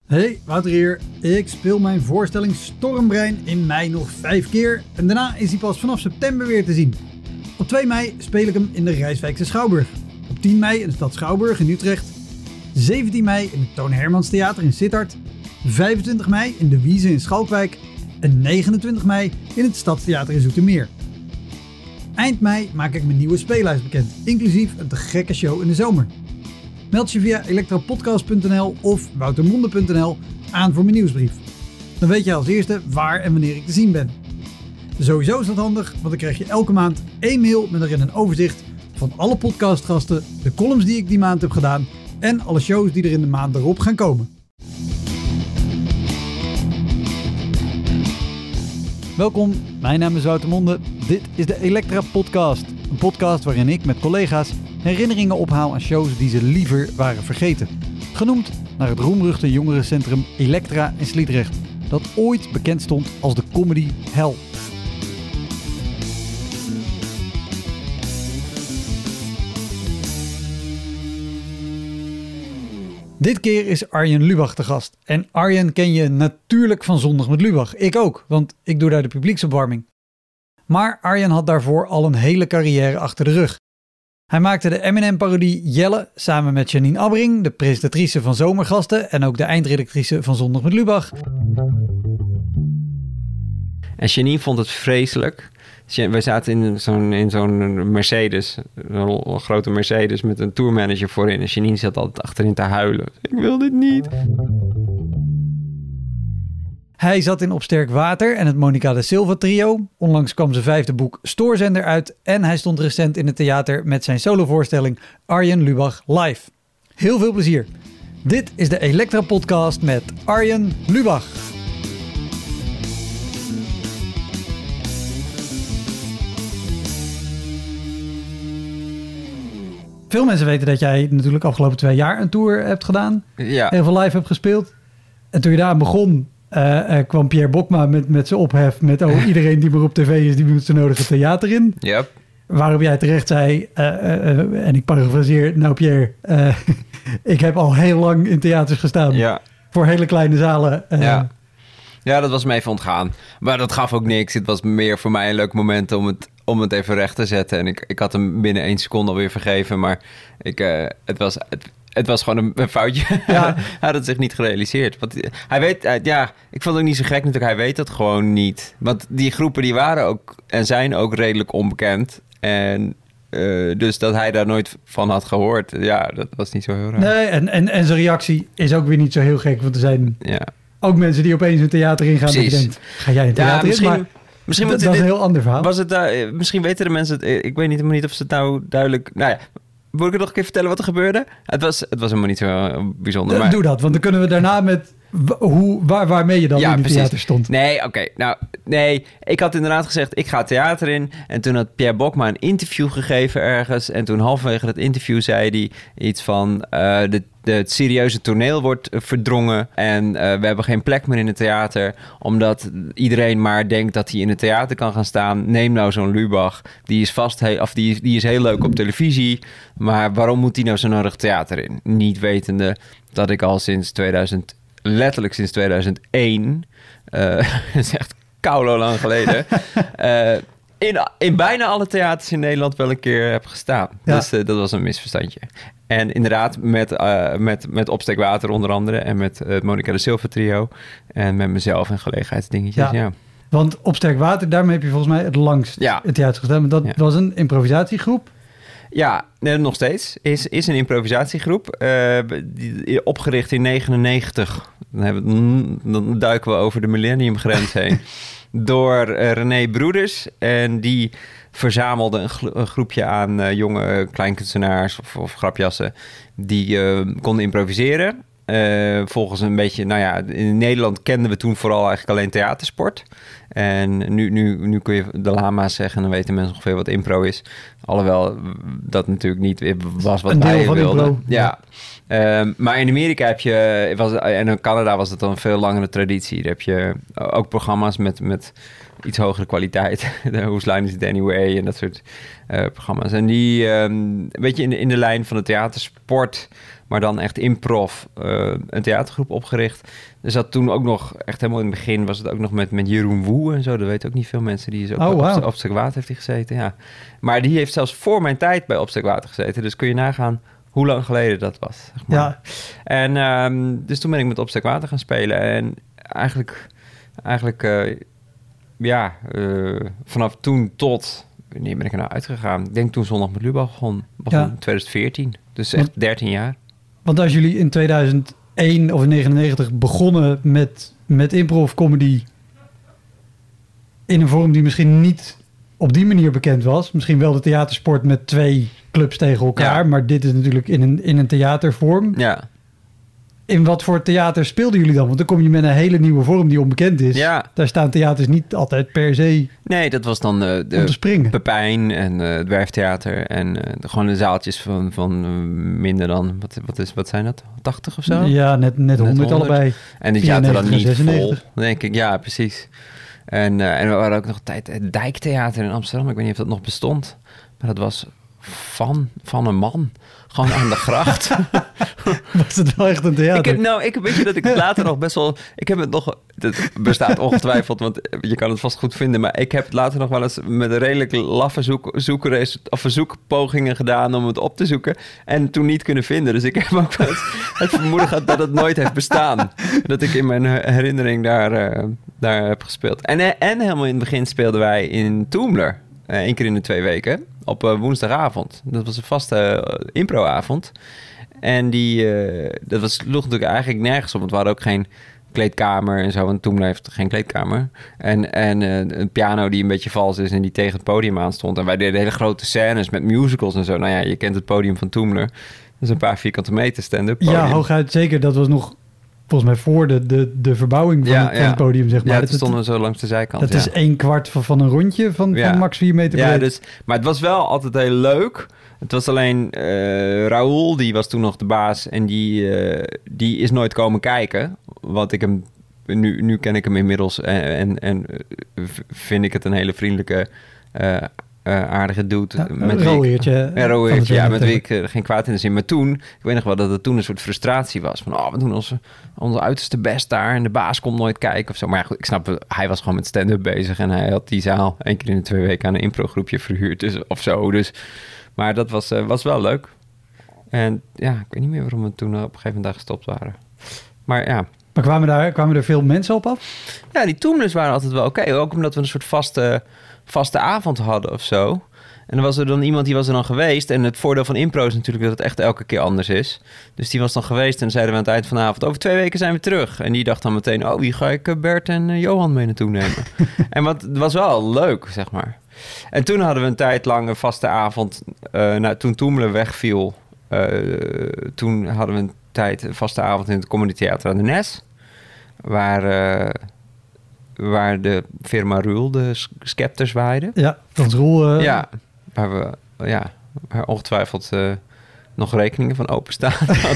Hey, Wouter hier. Ik speel mijn voorstelling Stormbrein in mei nog 5 keer en daarna is hij pas vanaf september weer te zien. Op 2 mei speel ik hem in de Rijswijkse Schouwburg. Op 10 mei in de stad Schouwburg in Utrecht. 17 mei in het Toon Hermans Theater in Sittard. 25 mei in de Wieze in Schalkwijk. En 29 mei in het Stadstheater in Zoetermeer. Eind mei maak ik mijn nieuwe speellijst bekend, inclusief een te gekke show in de zomer. Meld je via elektropodcast.nl of woutermonde.nl aan voor mijn nieuwsbrief. Dan weet je als eerste waar en wanneer ik te zien ben. Sowieso is dat handig, want dan krijg je elke maand 1 mail met erin een overzicht van alle podcastgasten, de columns die ik die maand heb gedaan en alle shows die er in de maand erop gaan komen. Welkom, mijn naam is Wouter Monde. Dit is de Elektra Podcast. Een podcast waarin ik met collega's herinneringen ophaal aan shows die ze liever waren vergeten. Genoemd naar het roemruchte jongerencentrum Elektra in Sliedrecht, dat ooit bekend stond als de comedy hell. Dit keer is Arjen Lubach te gast. En Arjen ken je natuurlijk van Zondag met Lubach. Ik ook, want ik doe daar de publieksopwarming. Maar Arjen had daarvoor al een hele carrière achter de rug. Hij maakte de Eminem-parodie Jelle samen met Janine Abbering, de presentatrice van Zomergasten en ook de eindredactrice van Zondag met Lubach. En Janine vond het vreselijk. We zaten in zo'n Mercedes, een grote Mercedes met een tourmanager voorin. En Janine zat altijd achterin te huilen. Ik wil dit niet. Hij zat in Op Sterk Water en het Monica da Silva trio. Onlangs kwam zijn 5e boek Stoorzender uit. En hij stond recent in het theater met zijn solovoorstelling Arjen Lubach Live. Heel veel plezier. Dit is de Elektra Podcast met Arjen Lubach. Veel mensen weten dat jij natuurlijk afgelopen 2 jaar een tour hebt gedaan. Ja. Heel veel live hebt gespeeld. En toen je daar begon, kwam Pierre Bokma met zijn ophef met iedereen die maar op tv is, die moet zo nodig het theater in. Yep. Waarop jij terecht zei, en ik parafraseer, nou Pierre, ik heb al heel lang in theaters gestaan. Ja. Voor hele kleine zalen. Ja, dat was me even ontgaan. Maar dat gaf ook niks. Het was meer voor mij een leuk moment om het even recht te zetten. En ik had hem binnen 1 seconde alweer vergeven. Maar het was gewoon een foutje. Ja. Hij had het zich niet gerealiseerd. Want hij weet, ik vond het ook niet zo gek natuurlijk. Hij weet dat gewoon niet. Want die groepen die waren ook en zijn ook redelijk onbekend. En dus dat hij daar nooit van had gehoord. Ja, dat was niet zo heel raar. Nee, en zijn reactie is ook weer niet zo heel gek. Want er zijn ook mensen die opeens een theater ingaan. En je denkt, ga jij een theater in? Maar misschien dat is een heel ander verhaal. Was het, misschien weten de mensen het. Ik weet niet of ze het nou duidelijk. Nou ja, moet ik het nog een keer vertellen wat er gebeurde? Het was helemaal niet zo bijzonder. Maar doe dat, want dan kunnen we daarna met waarmee je dan in het theater stond. Nee, ik had inderdaad gezegd, ik ga het theater in. En toen had Pierre Bokma een interview gegeven ergens. En toen halverwege dat interview zei hij iets van het serieuze toneel wordt verdrongen. En we hebben geen plek meer in het theater. Omdat iedereen maar denkt dat hij in het theater kan gaan staan. Neem nou zo'n Lubach. Die is die is heel leuk op televisie. Maar waarom moet hij nou zo nodig theater in? Niet wetende dat ik al letterlijk sinds 2001, dat is echt koulo lang geleden, in bijna alle theaters in Nederland wel een keer heb gestaan. Ja. Dus dat was een misverstandje. En inderdaad met Op Sterk Water onder andere en met het Monica da Silva trio en met mezelf en gelegenheidsdingetjes. Ja. Want Op Sterk Water, daarmee heb je volgens mij het langst het theater gestaan. Maar dat was een improvisatiegroep. Ja, nog steeds. Is een improvisatiegroep. Opgericht in 1999. Dan duiken we over de millenniumgrens heen. Door René Broeders. En die verzamelde een groepje aan jonge kleinkunstenaars of grapjassen. Die konden improviseren. Volgens een beetje, in Nederland kenden we toen vooral eigenlijk alleen theatersport. En nu kun je de lama's zeggen en dan weten mensen ongeveer wat impro is. Alhoewel dat natuurlijk niet was wat wij wilden. Ja. Maar in Amerika en in Canada was het dan een veel langere traditie. Daar heb je ook programma's met iets hogere kwaliteit. Whose Line Is It Anyway en dat soort programma's. En die, weet je, in de lijn van de theatersport maar dan echt improv, een theatergroep opgericht. Dus dat toen ook nog, echt helemaal in het begin, was het ook nog met Jeroen Woe en zo. Dat weten ook niet veel mensen. Die is ook op Stek Water heeft hij gezeten, ja. Maar die heeft zelfs voor mijn tijd bij Op Stek Water gezeten. Dus kun je nagaan hoe lang geleden dat was. Zeg maar. Ja. En dus toen ben ik met Op Stek Water gaan spelen. En eigenlijk vanaf toen tot... Wanneer ben ik er nou uitgegaan? Ik denk toen Zondag met Lubach begon 2014. Dus echt 13 jaar. Want als jullie in 2001 of 99 begonnen met improv comedy in een vorm die misschien niet op die manier bekend was. Misschien wel de theatersport met 2 clubs tegen elkaar. Ja. Maar dit is natuurlijk in een theatervorm. Ja. In wat voor theater speelden jullie dan? Want dan kom je met een hele nieuwe vorm die onbekend is. Ja. Daar staan theaters niet altijd per se. Nee, dat was dan de Pepijn en het Werftheater. En gewoon de zaaltjes van minder dan... Wat zijn dat? 80 of zo? Ja, net 100 allebei. En die zaten dan niet 96. Vol, denk ik. Ja, precies. En we waren ook nog een tijd het Dijktheater in Amsterdam. Ik weet niet of dat nog bestond. Maar dat was van een man. Gewoon aan de gracht. Was het wel echt een theater? Ik weet je dat ik het later nog best wel... Ik heb het nog... Het bestaat ongetwijfeld, want je kan het vast goed vinden. Maar ik heb het later nog wel eens met een redelijk laffe zoekpogingen gedaan om het op te zoeken. En toen niet kunnen vinden. Dus ik heb ook wel het vermoeden gehad dat het nooit heeft bestaan. Dat ik in mijn herinnering daar heb gespeeld. En helemaal in het begin speelden wij in Toomler. 1 keer in de 2 weken. Op woensdagavond. Dat was een vaste improavond. En dat sloeg natuurlijk eigenlijk nergens op. Want we hadden ook geen kleedkamer en zo. Want Toomler heeft geen kleedkamer. En een piano die een beetje vals is en die tegen het podium aan stond. En wij deden hele grote scènes met musicals en zo. Nou ja, je kent het podium van Toomler. Dat is een paar vierkante meter stand-up podium. Ja, hooguit zeker. Dat was nog... Volgens mij voor de verbouwing van het podium, zeg maar. Ja, het stonden zo langs de zijkant. Dat is 1/4 van een rondje van max 4 meter breed. Ja, dus, maar het was wel altijd heel leuk. Het was alleen Raoul, die was toen nog de baas. En die is nooit komen kijken. Want ik hem... Nu ken ik hem inmiddels. En vind ik het een hele vriendelijke... aardige dude. Een rooheertje. Ja, met wie ik geen kwaad in de zin. Maar toen, ik weet nog wel dat het toen een soort frustratie was. Van, we doen onze uiterste best daar. En de baas komt nooit kijken of zo. Maar ja, goed, ik snap, hij was gewoon met stand-up bezig. En hij had die zaal 1 keer in de 2 weken aan een improgroepje verhuurd. Dus, of zo. Dus, maar dat was wel leuk. En ja, ik weet niet meer waarom we toen op een gegeven moment daar gestopt waren. Maar ja. Maar kwamen er veel mensen op af? Ja, die Toomlers waren altijd wel oké. Ook omdat we een soort vaste avond hadden of zo. En dan was er dan iemand die was er dan geweest. En het voordeel van impro is natuurlijk dat het echt elke keer anders is. Dus die was dan geweest en dan zeiden we aan het eind van de avond... over 2 weken zijn we terug. En die dacht dan meteen... wie ga ik Bert en Johan mee naartoe nemen? En het was wel leuk, zeg maar. En toen hadden we een tijd lang een vaste avond. Toen Toomler wegviel... toen hadden we een vaste avond in het Comedy Theater aan de Nes. Waar de firma Ruhl de scepters waaide. Ja, Frans Roel. Ja, waar ongetwijfeld nog rekeningen van openstaan.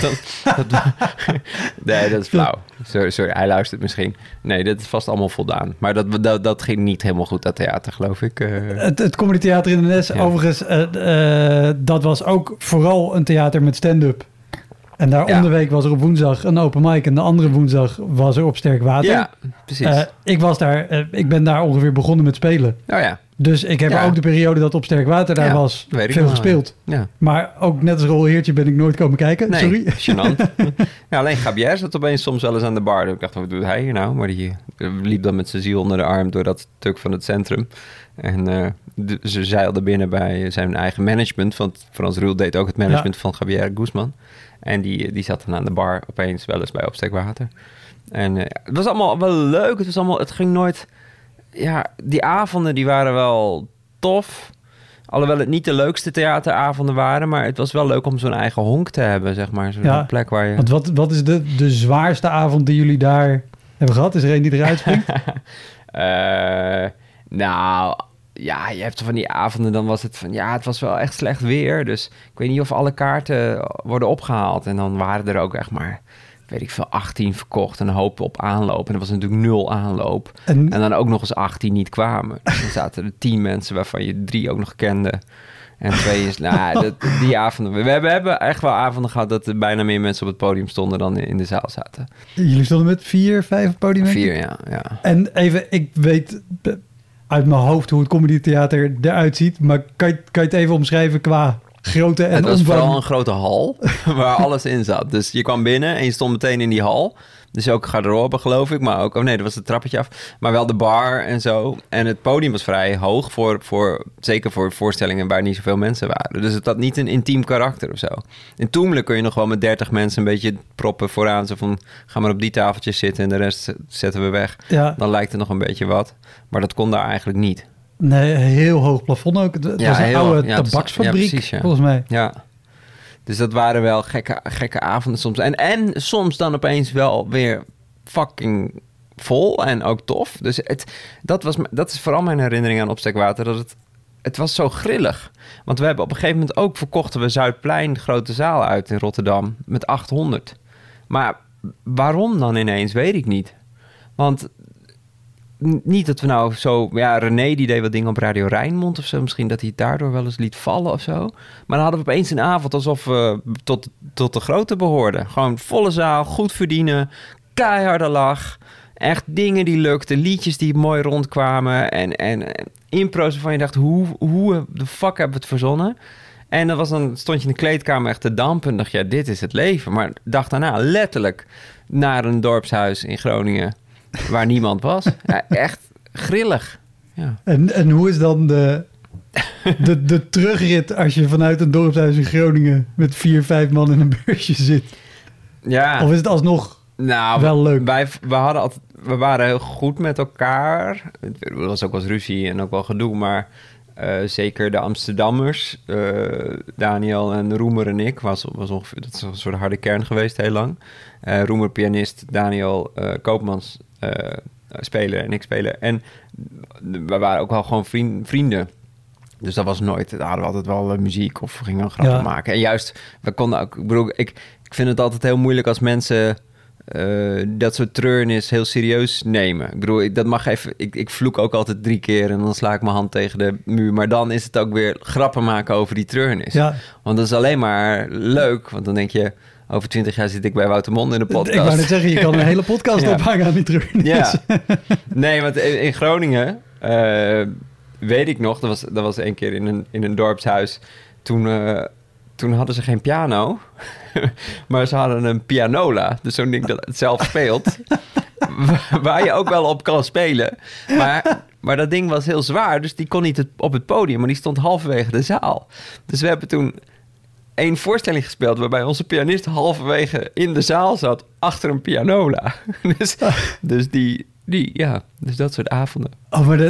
Nee, dat is flauw. Sorry, hij luistert misschien. Nee, dat is vast allemaal voldaan. Maar dat ging niet helemaal goed, dat theater, geloof ik. Het Comedy Theater in de Nes, overigens, dat was ook vooral een theater met stand-up. En daar om de week was er op woensdag een open mic. En de andere woensdag was er op Sterk Water. Ja, precies. Ik ben daar ongeveer begonnen met spelen. Oh ja. Dus ik heb ook de periode dat op Sterk Water daar was veel gespeeld. Ja. Maar ook net als Rolheertje ben ik nooit komen kijken. Nee, sorry. Gênant. Ja, alleen Gabier zat opeens soms wel eens aan de bar. Ik dacht, wat doet hij hier nou? Maar die liep dan met zijn ziel onder de arm door dat stuk van het centrum. En ze zeilde binnen bij zijn eigen management. Want Frans Ruhl deed ook het management van Gabier Guzman. En die zat dan aan de bar opeens wel eens bij Op Stek Water. En het was allemaal wel leuk. Het ging nooit... Ja, die avonden die waren wel tof. Alhoewel het niet de leukste theateravonden waren. Maar het was wel leuk om zo'n eigen honk te hebben, zeg maar. Zo'n plek waar je... Want wat is de zwaarste avond die jullie daar hebben gehad? Is er een die eruit springt? Nou... Ja, je hebt van die avonden, dan was het van... Ja, het was wel echt slecht weer. Dus ik weet niet of alle kaarten worden opgehaald. En dan waren er ook echt maar, weet ik veel, 18 verkocht. En een hoop op aanloop. En er was natuurlijk 0 aanloop. En dan ook nog eens 8 die niet kwamen. Dus dan zaten er 10 mensen waarvan je 3 ook nog kende. En 2 is... die avonden... We hebben echt wel avonden gehad dat er bijna meer mensen op het podium stonden dan in de zaal zaten. Jullie stonden met 4, 5 op het podium? 4, ja. En even, ik weet uit mijn hoofd hoe het comedytheater eruit ziet, maar kan je het even omschrijven qua grootte en het was omvang? vooral een grote hal waar alles in zat. Dus je kwam binnen en je stond meteen in die hal. Dus ook garderobe, geloof ik. Maar ook... dat was het trappetje af. Maar wel de bar en zo. En het podium was vrij hoog. Zeker voor voorstellingen waar niet zoveel mensen waren. Dus het had niet een intiem karakter of zo. In Toemelen kun je nog wel met 30 mensen een beetje proppen vooraan. Zo van, ga maar op die tafeltjes zitten en de rest zetten we weg. Ja. Dan lijkt het nog een beetje wat. Maar dat kon daar eigenlijk niet. Nee, heel hoog plafond ook. Het was een oude tabaksfabriek, volgens mij. Ja. Dus dat waren wel gekke avonden soms. En soms dan opeens wel weer fucking vol en ook tof. Dus dat is vooral mijn herinnering aan Opstekwater. Dat het was zo grillig. Want we hebben op een gegeven moment ook verkochten we Zuidplein, de grote zaal uit in Rotterdam, met 800. Maar waarom dan ineens, weet ik niet. Want niet dat we nou zo... Ja, René die deed wat dingen op Radio Rijnmond of zo. Misschien dat hij het daardoor wel eens liet vallen of zo. Maar dan hadden we opeens een avond alsof we tot de grote behoorden. Gewoon volle zaal, goed verdienen, keiharde lach. Echt dingen die lukten, liedjes die mooi rondkwamen. En impro's waarvan je dacht, hoe de fuck hebben we het verzonnen? En dan stond je in de kleedkamer echt te dampen en dacht je, ja, dit is het leven. Maar de dag daarna letterlijk naar een dorpshuis in Groningen waar niemand was. Ja, echt grillig. Ja. En hoe is dan de terugrit als je vanuit een dorpshuis in Groningen met 4, 5 man in een busje zit? Ja. Of is het alsnog wel leuk? We waren heel goed met elkaar. Er was ook wel eens ruzie en ook wel gedoe, maar zeker de Amsterdammers, Daniel en Roemer en ik, was ongeveer, dat is een soort harde kern geweest heel lang. Roemer pianist, Daniel Koopmans speler en ik speler. En we waren ook wel gewoon vrienden. Dus dat was nooit... Daar hadden we altijd wel muziek of we gingen grappen maken. En juist, we konden ook... Ik vind het altijd heel moeilijk als mensen dat soort treurnis heel serieus nemen. Ik bedoel, dat mag even... Ik vloek ook altijd 3 keer en dan sla ik mijn hand tegen de muur. Maar dan is het ook weer grappen maken over die treurnis. Ja. Want dat is alleen maar leuk. Want dan denk je... Over 20 jaar zit ik bij Wouter Monde in de podcast. Ik wou net zeggen, je kan een hele podcast ophangen aan die treurnis. Ja. Nee, want in Groningen... weet ik nog, dat was 1 keer in een dorpshuis. Toen hadden ze geen piano, maar ze hadden een pianola. Dus zo'n ding dat het zelf speelt. Waar je ook wel op kan spelen. Maar dat ding was heel zwaar, dus die kon niet op het podium. Maar die stond halverwege de zaal. Dus we hebben toen 1 voorstelling gespeeld... waarbij onze pianist halverwege in de zaal zat... achter een pianola. Dus dus dat soort avonden. Oh, maar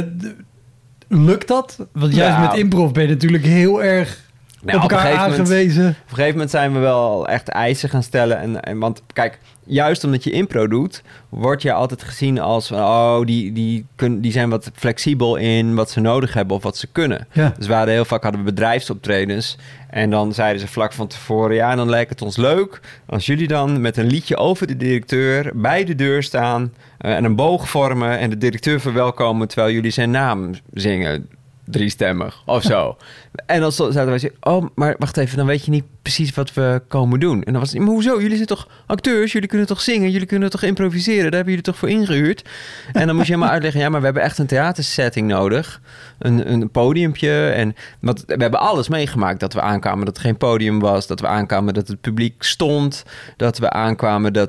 lukt dat? Want juist met improv ben je natuurlijk heel erg op elkaar aangewezen. Op een gegeven moment zijn we wel echt eisen gaan stellen. Want kijk, juist omdat je impro doet... word je altijd gezien als... die zijn wat flexibel in wat ze nodig hebben of wat ze kunnen. Ja. Dus hadden we bedrijfsoptredens... En dan zeiden ze vlak van tevoren... ja, dan lijkt het ons leuk als jullie dan met een liedje over de directeur... bij de deur staan en een boog vormen... en de directeur verwelkomen terwijl jullie zijn naam zingen... 3-stemmig of zo. En dan zouden wij zeggen... oh, maar wacht even, dan weet je niet precies wat we komen doen. En dan was het... maar hoezo? Jullie zijn toch acteurs? Jullie kunnen toch zingen? Jullie kunnen toch improviseren? Daar hebben jullie toch voor ingehuurd? En dan moest je helemaal uitleggen... ja, maar we hebben echt een theatersetting nodig. Een podiumpje. Want we hebben alles meegemaakt. Dat we aankwamen dat er geen podium was. Dat we aankwamen dat het publiek stond. Dat we aankwamen dat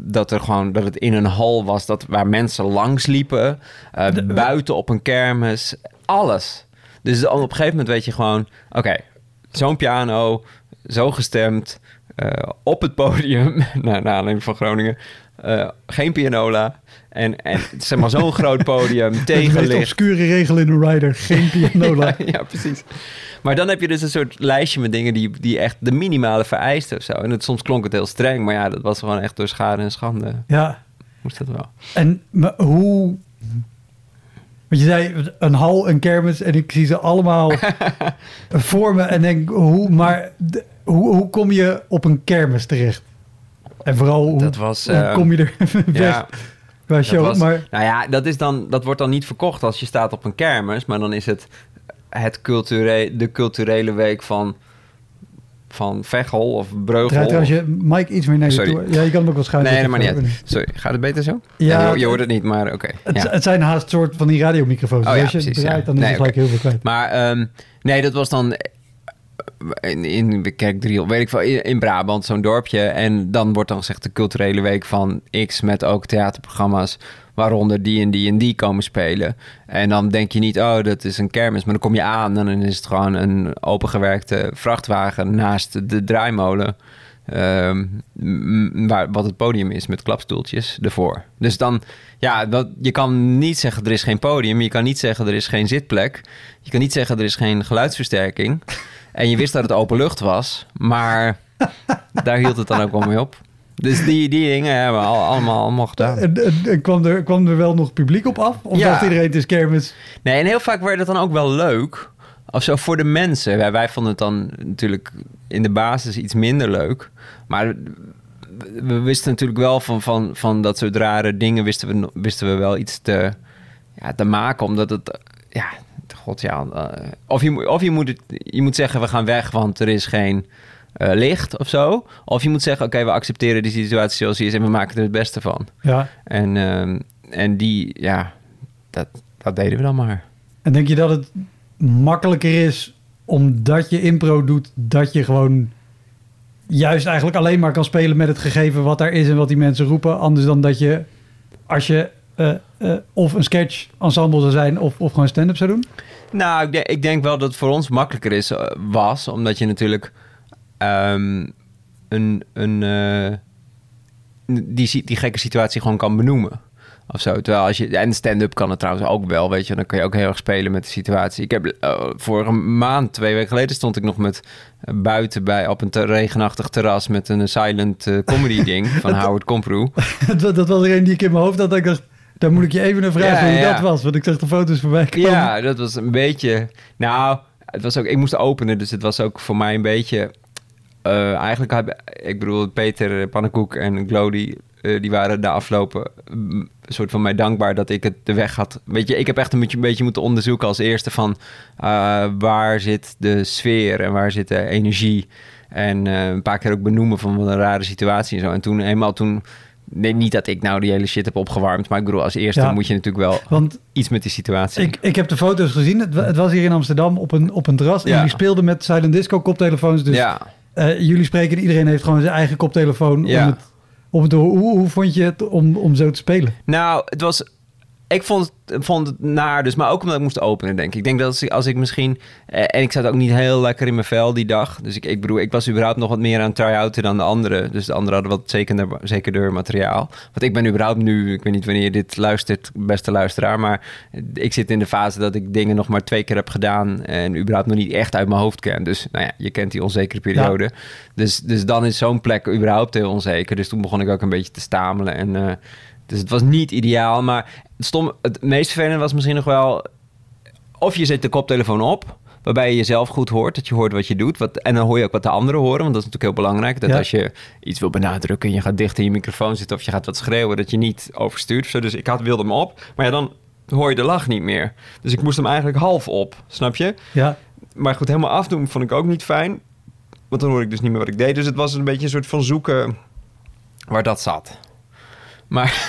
het in een hal was... waar mensen langs liepen. Buiten op een kermis... Alles. Dus op een gegeven moment weet je gewoon... Oké, zo'n piano, zo gestemd... op het podium... naar aanleiding van Groningen... geen pianola... En zeg maar zo'n groot podium, tegenlicht... De meest obscure regel in een rider, geen pianola. ja, precies. Maar dan heb je dus een soort lijstje met dingen... die echt de minimale vereisten of zo. En soms klonk het heel streng... maar ja, dat was gewoon echt door schade en schande. Ja. Moest dat wel. En hoe... Want je zei een hal, een kermis... en ik zie ze allemaal voor me en denk... hoe kom je op een kermis terecht? En vooral, hoe kom je er weg qua show? Nou ja, dat wordt dan niet verkocht als je staat op een kermis... maar dan is het de culturele week van Veghel of Breugel. Draai trouwens je Mike iets meer naar je toe. Ja, je kan hem ook wel schuiven. Nee, dat maakt niet. Sorry, gaat het beter zo? Ja, je hoort het niet, maar oké. Het zijn haast soort van die radiomicrofoons. Oh, dus ja, als je precies, draait, dan is het gelijk heel veel kwijt. Maar nee, dat was dan in Kerkdriel, weet ik veel, in Brabant, zo'n dorpje. En dan wordt dan gezegd de culturele week van X met ook theaterprogramma's, waaronder die en die en die komen spelen. En dan denk je niet, oh, dat is een kermis. Maar dan kom je aan en dan is het gewoon een opengewerkte vrachtwagen naast de draaimolen. Wat het podium is met klapstoeltjes ervoor. Dus dan, ja, je kan niet zeggen er is geen podium. Je kan niet zeggen er is geen zitplek. Je kan niet zeggen er is geen geluidsversterking. En je wist dat het open lucht was. Maar daar hield het dan ook wel mee op. Dus die dingen hebben we allemaal gedaan. En kwam er wel nog publiek op af? Of dacht iedereen het is kermis? Nee, en heel vaak werd het dan ook wel leuk. Of zo voor de mensen. Wij vonden het dan natuurlijk in de basis iets minder leuk. Maar we wisten natuurlijk wel van dat soort rare dingen wisten we wel iets te maken. Omdat het... Ja, god ja. Of je moet zeggen, we gaan weg, want er is geen licht of zo. Of je moet zeggen, oké, we accepteren die situatie zoals die is en we maken er het beste van. Ja. En die, ja, dat deden we dan maar. En denk je dat het makkelijker is omdat je impro doet, dat je gewoon juist eigenlijk alleen maar kan spelen met het gegeven wat daar is en wat die mensen roepen, anders dan dat je, als je of een sketch ensemble zou zijn of gewoon stand-up zou doen? Nou, ik denk wel dat het voor ons makkelijker was, omdat je natuurlijk die gekke situatie gewoon kan benoemen. Of zo. Terwijl en stand-up kan het trouwens ook wel, weet je. Dan kun je ook heel erg spelen met de situatie. Ik heb vorige maand, 2 weken geleden, stond ik nog met buiten op een regenachtig terras met een silent comedy ding van Howard Komproe. Dat was er een die ik in mijn hoofd had. Dat ik dacht, daar moet ik je even een vraag hoe dat was. Want ik zag de foto's voorbij komen. Ja, dat was een beetje... Nou, het was ook... Ik moest openen, dus het was ook voor mij een beetje... eigenlijk, ik bedoel, Peter Pannenkoek en Glody... die waren de afgelopen een soort van mij dankbaar dat ik het de weg had. Weet je, ik heb echt een beetje moeten onderzoeken als eerste van waar zit de sfeer en waar zit de energie. En een paar keer ook benoemen van wat een rare situatie en zo. En toen nee, niet dat ik nou die hele shit heb opgewarmd, maar ik bedoel, als eerste moet je natuurlijk wel iets met die situatie. Ik heb de foto's gezien. Het was hier in Amsterdam op een terras. En jullie speelden met silent disco koptelefoons. Dus jullie spreken, iedereen heeft gewoon zijn eigen koptelefoon om het hoe vond je het om zo te spelen? Nou, het was... Ik vond het naar, dus, maar ook omdat ik moest openen, denk ik. Ik denk dat als ik misschien... en ik zat ook niet heel lekker in mijn vel die dag. Dus ik bedoel, ik was überhaupt nog wat meer aan het try-outen dan de anderen. Dus de anderen hadden wat zekerder materiaal. Want ik ben überhaupt nu... Ik weet niet wanneer je dit luistert, beste luisteraar. Maar ik zit in de fase dat ik dingen nog maar 2 keer heb gedaan. En überhaupt nog niet echt uit mijn hoofd ken. Dus nou ja, je kent die onzekere periode. Ja. Dus dan is zo'n plek überhaupt heel onzeker. Dus toen begon ik ook een beetje te stamelen. En... Dus het was niet ideaal, maar het meest vervelende was misschien nog wel... Of je zet de koptelefoon op, waarbij je jezelf goed hoort, dat je hoort wat je doet. En dan hoor je ook wat de anderen horen, want dat is natuurlijk heel belangrijk. Dat als je iets wil benadrukken en je gaat dicht in je microfoon zitten of je gaat wat schreeuwen, dat je niet overstuurt. Zo. Dus ik wilde hem op, maar ja, dan hoor je de lach niet meer. Dus ik moest hem eigenlijk half op, snap je? Ja. Maar goed, helemaal afdoen vond ik ook niet fijn, want dan hoor ik dus niet meer wat ik deed. Dus het was een beetje een soort van zoeken waar dat zat. Maar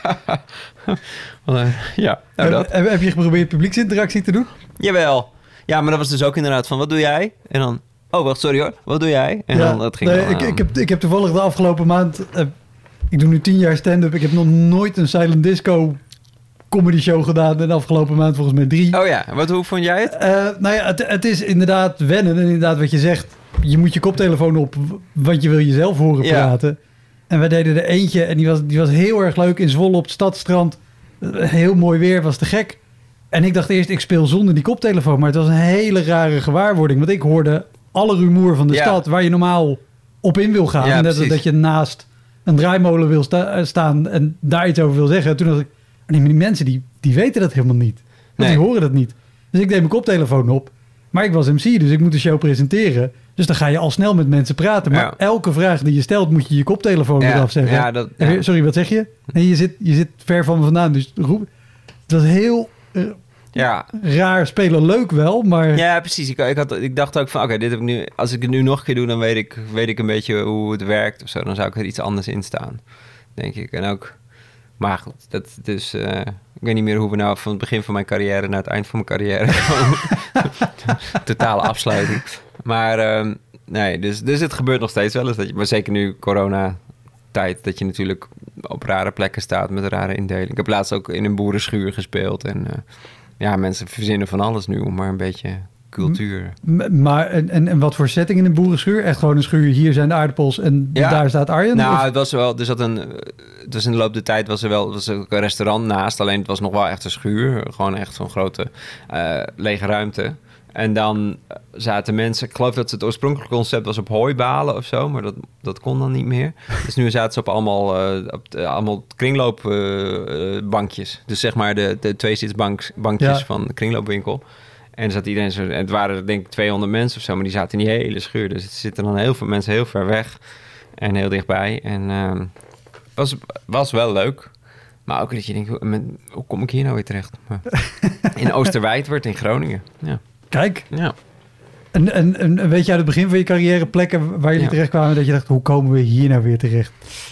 ja, nou dat. Heb je geprobeerd publieksinteractie te doen? Jawel. Ja, maar dat was dus ook inderdaad van, wat doe jij? En dan, oh, wacht, sorry hoor, wat doe jij? En dan, dat ging ik heb toevallig de afgelopen maand, ik doe nu 10 jaar stand-up. Ik heb nog nooit een silent disco comedy show gedaan. En de afgelopen maand volgens mij 3. Oh ja, hoe vond jij het? Nou ja, het is inderdaad wennen. En inderdaad wat je zegt, je moet je koptelefoon op, want je wil jezelf horen praten. En wij deden er eentje en die was heel erg leuk in Zwolle op het Stadstrand. Heel mooi weer, was te gek. En ik dacht eerst, ik speel zonder die koptelefoon. Maar het was een hele rare gewaarwording. Want ik hoorde alle rumoer van de stad waar je normaal op in wil gaan. Ja, en dat je naast een draaimolen wil staan en daar iets over wil zeggen. Toen dacht ik, nee, maar die mensen die weten dat helemaal niet. Want die horen dat niet. Dus ik deed mijn koptelefoon op. Maar ik was MC, dus ik moet de show presenteren. Dus dan ga je al snel met mensen praten. Maar elke vraag die je stelt, moet je je koptelefoon eraf zeggen. Sorry, wat zeg je? Nee, je zit ver van me vandaan. Dus roep. Het was heel Ja. Raar spelen, leuk wel, maar... Ja, precies. Ik dacht ook van, oké, dit heb ik nu. Als ik het nu nog een keer doe, dan weet ik een beetje hoe het werkt of zo. Dan zou ik er iets anders in staan, denk ik. En ook... Maar goed, dat dus... ik weet niet meer hoe we nou van het begin van mijn carrière naar het eind van mijn carrière komen. Totale afsluiting. Maar nee, dus het gebeurt nog steeds wel eens. Maar zeker nu corona-tijd, dat je natuurlijk op rare plekken staat met een rare indeling. Ik heb laatst ook in een boerenschuur gespeeld. En mensen verzinnen van alles nu om maar een beetje cultuur. Maar en wat voor setting in een boerenschuur? Echt gewoon een schuur, hier zijn de aardappels en daar staat Arjen? Nou, het was wel... Dus in de loop der tijd was er ook een restaurant naast. Alleen het was nog wel echt een schuur. Gewoon echt zo'n grote lege ruimte. En dan zaten mensen... Ik geloof dat het oorspronkelijke concept was op hooibalen of zo. Maar dat kon dan niet meer. Dus nu zaten ze op allemaal kringloopbankjes. Dus zeg maar de tweezitsbankjes van de kringloopwinkel. En er zat iedereen zo... Het waren denk ik 200 mensen of zo. Maar die zaten in die hele schuur. Dus er zitten dan heel veel mensen heel ver weg. En heel dichtbij. En... was wel leuk. Maar ook dat je denkt, hoe kom ik hier nou weer terecht? In Oosterwijdwerd in Groningen. Ja. Kijk. Ja. En weet je uit het begin van je carrière plekken waar jullie terecht kwamen... dat je dacht, hoe komen we hier nou weer terecht?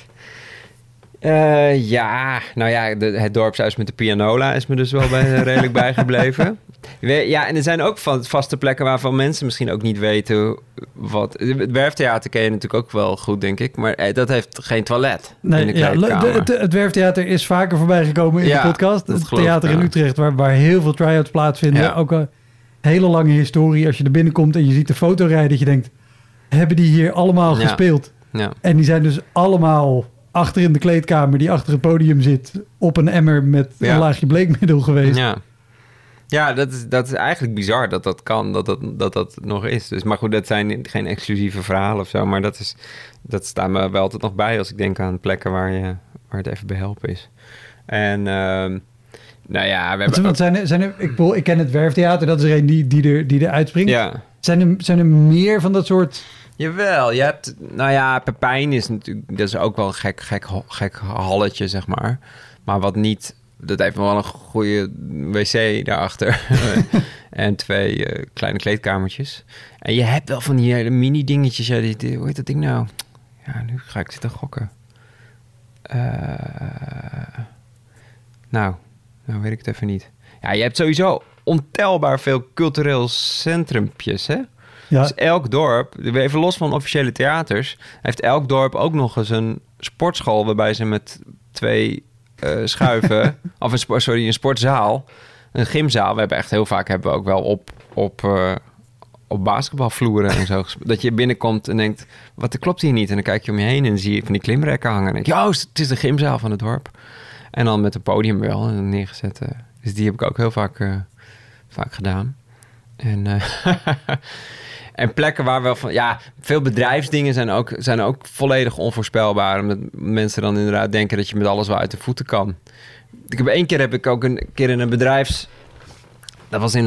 Het dorpshuis met de pianola is me dus wel redelijk bijgebleven. Ja, en er zijn ook vaste plekken waarvan mensen misschien ook niet weten wat... Het Werftheater ken je natuurlijk ook wel goed, denk ik. Maar dat heeft geen toilet in de kleedkamer. Het Werftheater is vaker voorbij gekomen in de podcast. Het theater in Utrecht, waar heel veel try-outs plaatsvinden. Ja. Ook een hele lange historie. Als je er binnenkomt en je ziet de fotorij, dat je denkt... hebben die hier allemaal gespeeld? Ja. En die zijn dus allemaal... achter in de kleedkamer die achter het podium zit... op een emmer met een laagje bleekmiddel geweest. Ja, dat is eigenlijk bizar dat kan, dat nog is. Dus, maar goed, dat zijn geen exclusieve verhalen of zo. Maar dat staat me wel altijd nog bij... als ik denk aan plekken waar het even behelpen is. En we hebben... Ik ken het Werftheater, dat is er een die er uitspringt. Ja. Zijn er meer van dat soort... Jawel, je hebt... Pepijn is natuurlijk... Dat is ook wel een gek halletje, zeg maar. Maar wat niet... Dat heeft wel een goede wc daarachter. En 2 kleine kleedkamertjes. En je hebt wel van die hele mini-dingetjes. Hoe heet dat ding nou? Ja, nu ga ik zitten gokken. Nou, weet ik het even niet. Ja, je hebt sowieso ontelbaar veel cultureel centrumpjes, hè? Ja. Dus elk dorp, even los van officiële theaters... heeft elk dorp ook nog eens een sportschool... waarbij ze met 2 schuiven... of een sportzaal, een gymzaal. We hebben echt heel vaak ook wel op basketbalvloeren en zo... dat je binnenkomt en denkt, wat klopt hier niet? En dan kijk je om je heen en dan zie je van die klimrekken hangen... en denk je, het is de gymzaal van het dorp. En dan met een podium wel en neergezet. Dus die heb ik ook heel vaak gedaan. En... En plekken waar wel van... Ja, veel bedrijfsdingen zijn ook volledig onvoorspelbaar. Omdat mensen dan inderdaad denken dat je met alles wel uit de voeten kan. Heb ik ook een keer in een bedrijfs... Dat was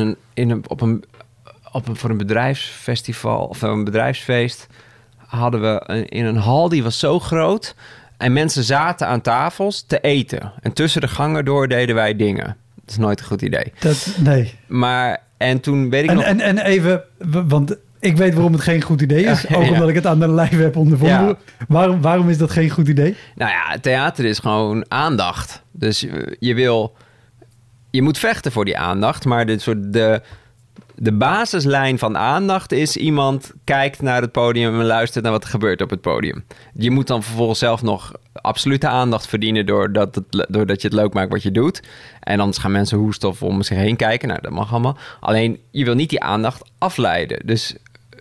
voor een bedrijfsfestival of een bedrijfsfeest... hadden we in een hal die was zo groot... en mensen zaten aan tafels te eten. En tussen de gangen door deden wij dingen. Dat is nooit een goed idee. Nee. Maar... En toen weet ik nog... En even... Want ik weet waarom het geen goed idee is. Ook omdat ik het aan de lijf heb ondervonden. Ja. Waarom is dat geen goed idee? Nou ja, theater is gewoon aandacht. Dus je moet vechten voor die aandacht. Maar de basislijn van aandacht is... iemand kijkt naar het podium en luistert naar wat er gebeurt op het podium. Je moet dan vervolgens zelf nog absolute aandacht verdienen... doordat je het leuk maakt wat je doet. En anders gaan mensen hoesten of om zich heen kijken. Nou, dat mag allemaal. Alleen, je wil niet die aandacht afleiden. Dus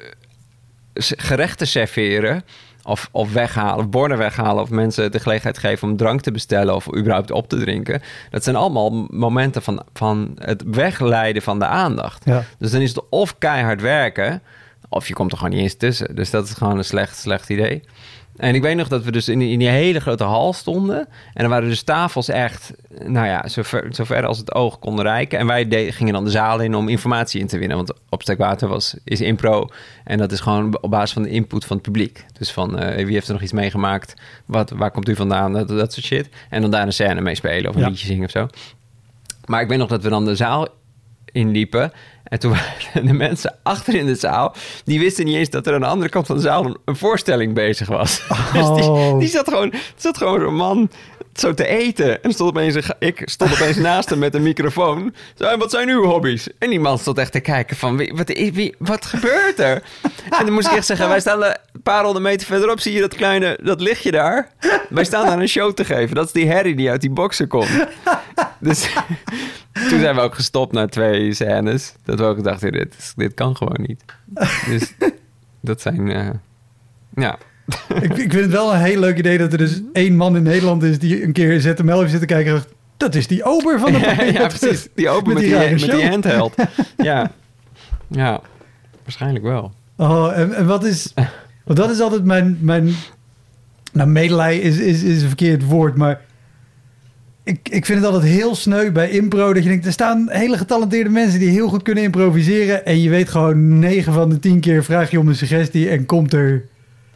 gerechten serveren... Of weghalen, of borden weghalen... of mensen de gelegenheid geven om drank te bestellen... of überhaupt op te drinken. Dat zijn allemaal momenten van het wegleiden van de aandacht. Ja. Dus dan is het of keihard werken... of je komt er gewoon niet eens tussen. Dus dat is gewoon een slecht idee. En ik weet nog dat we dus in die hele grote hal stonden... en er waren dus tafels echt... nou ja, zover als het oog konden reiken. En wij gingen dan de zaal in om informatie in te winnen. Want Opstekwater is impro. En dat is gewoon op basis van de input van het publiek. Dus van wie heeft er nog iets meegemaakt? Waar komt u vandaan? Dat soort shit. En dan daar een scène mee spelen of een liedje zingen of zo. Maar ik weet nog dat we dan de zaal inliepen. En toen waren de mensen achter in de zaal... die wisten niet eens dat er aan de andere kant van de zaal een voorstelling bezig was. Oh. Dus die zat gewoon zo'n man zo te eten. En ik stond opeens naast hem met een microfoon. Zo, en wat zijn uw hobby's? En die man stond echt te kijken van, wat gebeurt er? En dan moest ik echt zeggen, wij staan een paar 100 meter verderop. Zie je dat lichtje daar? Wij staan daar een show te geven. Dat is die herrie die uit die boksen komt. Dus toen zijn we ook gestopt na 2 scènes. Dat we ook gedacht, dit kan gewoon niet. Dus dat zijn, ja... Ik vind het wel een heel leuk idee dat er dus 1 man in Nederland is die een keer ZML heeft zitten kijken en dacht, dat is die ober van de ja, precies. Die ober met die handheld. Ja, waarschijnlijk wel. Oh, en wat is... Want dat is altijd mijn nou, medelij is een verkeerd woord, maar ik vind het altijd heel sneu bij impro dat je denkt, er staan hele getalenteerde mensen die heel goed kunnen improviseren en je weet gewoon 9 van de 10 keer vraag je om een suggestie en komt er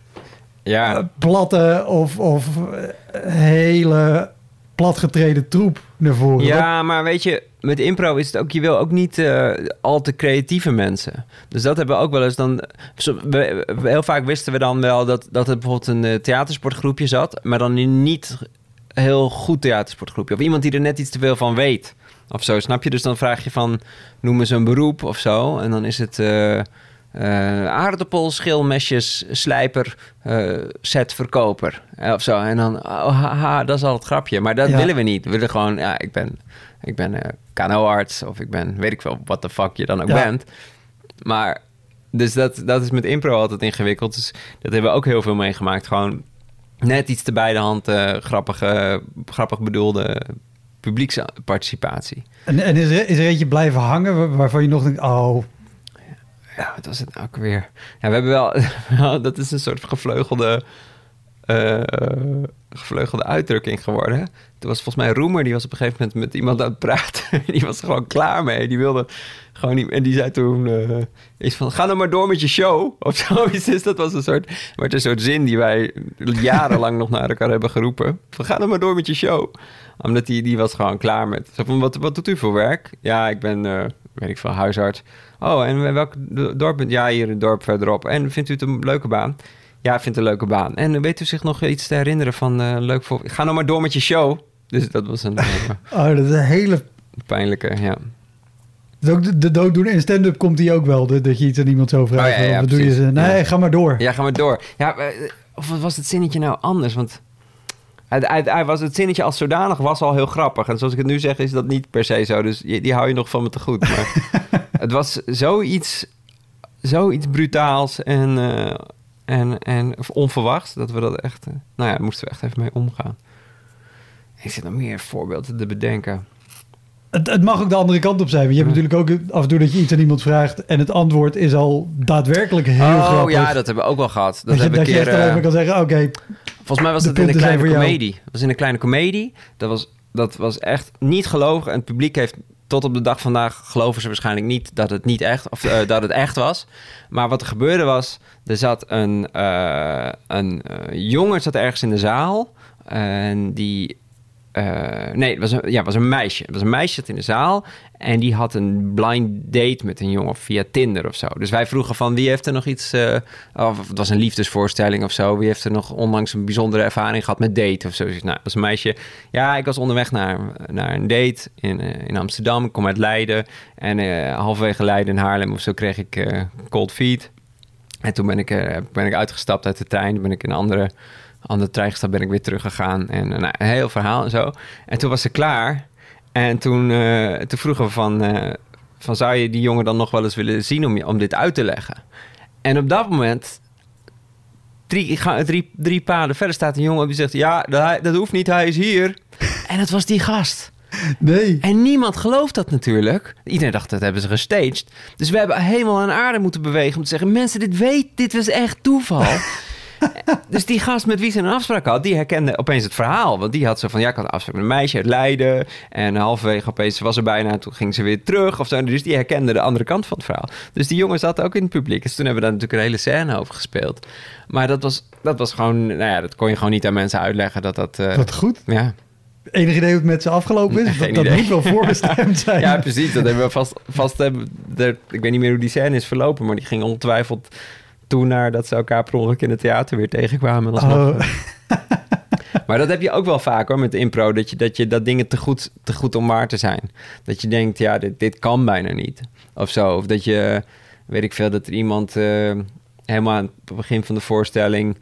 platte of hele platgetreden troep naar voren. Ja, maar weet je, met impro is het ook, je wil ook niet al te creatieve mensen. Dus dat hebben we ook wel eens dan... Heel vaak wisten we dan wel dat er bijvoorbeeld een theatersportgroepje zat, maar dan niet heel goed theatersportgroepje. Of iemand die er net iets te veel van weet. Of zo, snap je? Dus dan vraag je van, noem eens een beroep of zo. En dan is het... aardappel, schilmesjes, slijper, setverkoper of zo. En dan, dat is al het grapje. Maar dat willen we niet. We willen gewoon, ik ben KNO-arts of ik ben, weet ik wel, what the fuck je dan ook bent. Maar, dus dat is met impro altijd ingewikkeld. Dus dat hebben we ook heel veel meegemaakt. Gewoon net iets te bij de hand, grappig bedoelde publieksparticipatie. En is er eentje blijven hangen waarvan je nog denkt, ja, wat was het nou ook weer? Ja, we hebben wel... dat is een soort gevleugelde uitdrukking geworden. Toen was volgens mij Roemer, die was op een gegeven moment met iemand aan het praten. Die was er gewoon klaar mee. Die wilde gewoon niet... En die zei toen iets van, ga nou maar door met je show. Of zoiets. Dus dat was een soort zin die wij jarenlang nog naar elkaar hebben geroepen. Van, ga nou maar door met je show. Omdat die was gewoon klaar met... Zo van, wat doet u voor werk? Ja, ik ben, weet ik veel, huisarts. Oh, en welk dorp? Ja, hier een dorp verderop. En vindt u het een leuke baan? Ja, ik vind het een leuke baan. En weet u zich nog iets te herinneren van leuk voor... Ga nou maar door met je show. Dus dat was een... dat is een hele... pijnlijke, ja. Dus ook de dooddoener in stand-up komt die ook wel. Dat je iets aan iemand zo vraagt. Wat doe je ze? Nee, ga maar door. Ja, ga maar door. Ja, of wat was het zinnetje nou anders? Want... het zinnetje als zodanig was al heel grappig. En zoals ik het nu zeg, is dat niet per se zo. Dus die hou je nog van me te goed. Maar het was zoiets brutaals en onverwachts... dat we dat echt... daar moesten we echt even mee omgaan. Ik zit nog meer voorbeelden te bedenken. Het mag ook de andere kant op zijn. Want je hebt natuurlijk ook af en toe dat je iets aan iemand vraagt... en het antwoord is al daadwerkelijk heel grappig. Oh ja, dat hebben we ook wel gehad. Dat je echt alleen maar kan zeggen, oké... Volgens mij was het in een kleine komedie. Dat was in een kleine komedie. Dat was echt niet gelogen. En het publiek heeft tot op de dag vandaag... geloven ze waarschijnlijk niet dat het niet echt... of dat het echt was. Maar wat er gebeurde was... er zat een jongen zat ergens in de zaal... en die... nee, het was een meisje. Het was een meisje dat in de zaal... en die had een blind date met een jongen via Tinder of zo. Dus wij vroegen van wie heeft er nog iets... of het was een liefdesvoorstelling of zo. Wie heeft er nog onlangs een bijzondere ervaring gehad met daten of zo. Dus, dat was een meisje... Ja, ik was onderweg naar een date in Amsterdam. Ik kom uit Leiden. En halverwege Leiden en Haarlem of zo kreeg ik cold feet. En toen ben ik uitgestapt uit de trein. Toen ben ik in een andere trein gestapt, ben ik weer teruggegaan. En een heel verhaal en zo. En toen was ze klaar. En toen vroegen we van zou je die jongen dan nog wel eens willen zien om dit uit te leggen? En op dat moment, drie paden verder staat een jongen op die zegt... Ja, dat hoeft niet, hij is hier. En dat was die gast. Nee. En niemand gelooft dat natuurlijk. Iedereen dacht, dat hebben ze gestaged. Dus we hebben helemaal aan aarde moeten bewegen om te zeggen... Mensen, dit was echt toeval. Dus die gast met wie ze een afspraak had... die herkende opeens het verhaal. Want die had zo van... Ja, ik had een afspraak met een meisje uit Leiden... en halverwege opeens was er bijna... en toen ging ze weer terug of zo. Dus die herkende de andere kant van het verhaal. Dus die jongen zat ook in het publiek. Dus toen hebben we daar natuurlijk een hele scène over gespeeld. Maar dat was gewoon... dat kon je gewoon niet aan mensen uitleggen dat... Wat goed. Ja. Enig idee hoe het met ze afgelopen is? Dat moet wel voorbestemd zijn. Ja, precies. Dat hebben we vast ik weet niet meer hoe die scène is verlopen, maar die ging ongetwijfeld toe naar dat ze elkaar per ongeluk in het theater weer tegenkwamen. Maar dat heb je ook wel vaak hoor, met impro. Dat dingen te goed om waar te zijn. Dat je denkt, ja, dit kan bijna niet. Of zo. Of dat je, weet ik veel, dat er iemand helemaal aan het begin van de voorstelling,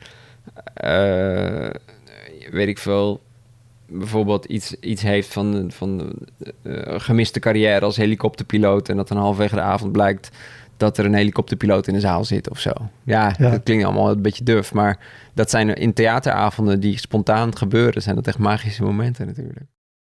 weet ik veel, bijvoorbeeld iets heeft van gemiste carrière als helikopterpiloot. En dat dan halverwege de avond blijkt dat er een helikopterpiloot in de zaal zit of zo. Ja, dat klinkt allemaal een beetje duf. Maar dat zijn in theateravonden die spontaan gebeuren. Zijn dat echt magische momenten natuurlijk.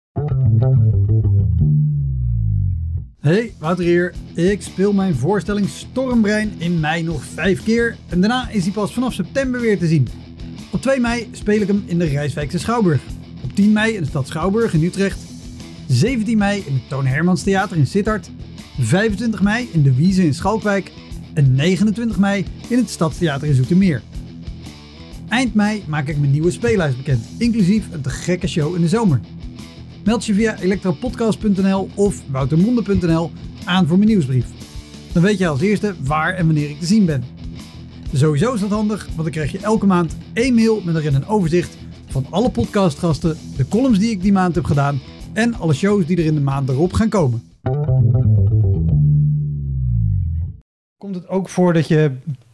Hey, Wouter hier. Ik speel mijn voorstelling Stormbrein in mei nog 5 keer. En daarna is hij pas vanaf september weer te zien. Op 2 mei speel ik hem in de Rijswijkse Schouwburg. Op 10 mei in de stad Schouwburg in Utrecht. 17 mei in het Toon Hermans Theater in Sittard. 25 mei in de Wiese in Schalkwijk. En 29 mei in het Stadstheater in Zoetermeer. Eind mei maak ik mijn nieuwe speellijst bekend, inclusief een te gekke show in de zomer. Meld je via elektropodcast.nl of woutermonde.nl aan voor mijn nieuwsbrief. Dan weet je als eerste waar en wanneer ik te zien ben. Sowieso is dat handig, want dan krijg je elke maand 1 mail met erin een overzicht van alle podcastgasten, de columns die ik die maand heb gedaan en alle shows die er in de maand erop gaan komen. Komt het ook voor dat je...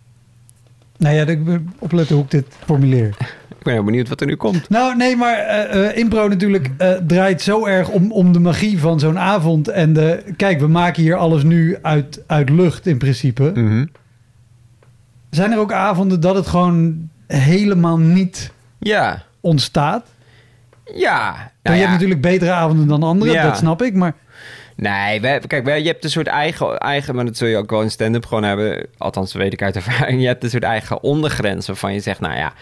Nou ja, ik ben opletten hoe ik dit formuleer. Ik ben heel benieuwd wat er nu komt. Nou, nee, maar impro natuurlijk draait zo erg om de magie van zo'n avond. En kijk, we maken hier alles nu uit lucht in principe. Mm-hmm. Zijn er ook avonden dat het gewoon helemaal niet ontstaat? Ja. Je hebt natuurlijk betere avonden dan anderen, dat snap ik, maar... Nee, je hebt een soort eigen, maar dat zul je ook wel in stand-up gewoon hebben. Althans, dat weet ik uit ervaring. Je hebt een soort eigen ondergrens waarvan je zegt, nou ja,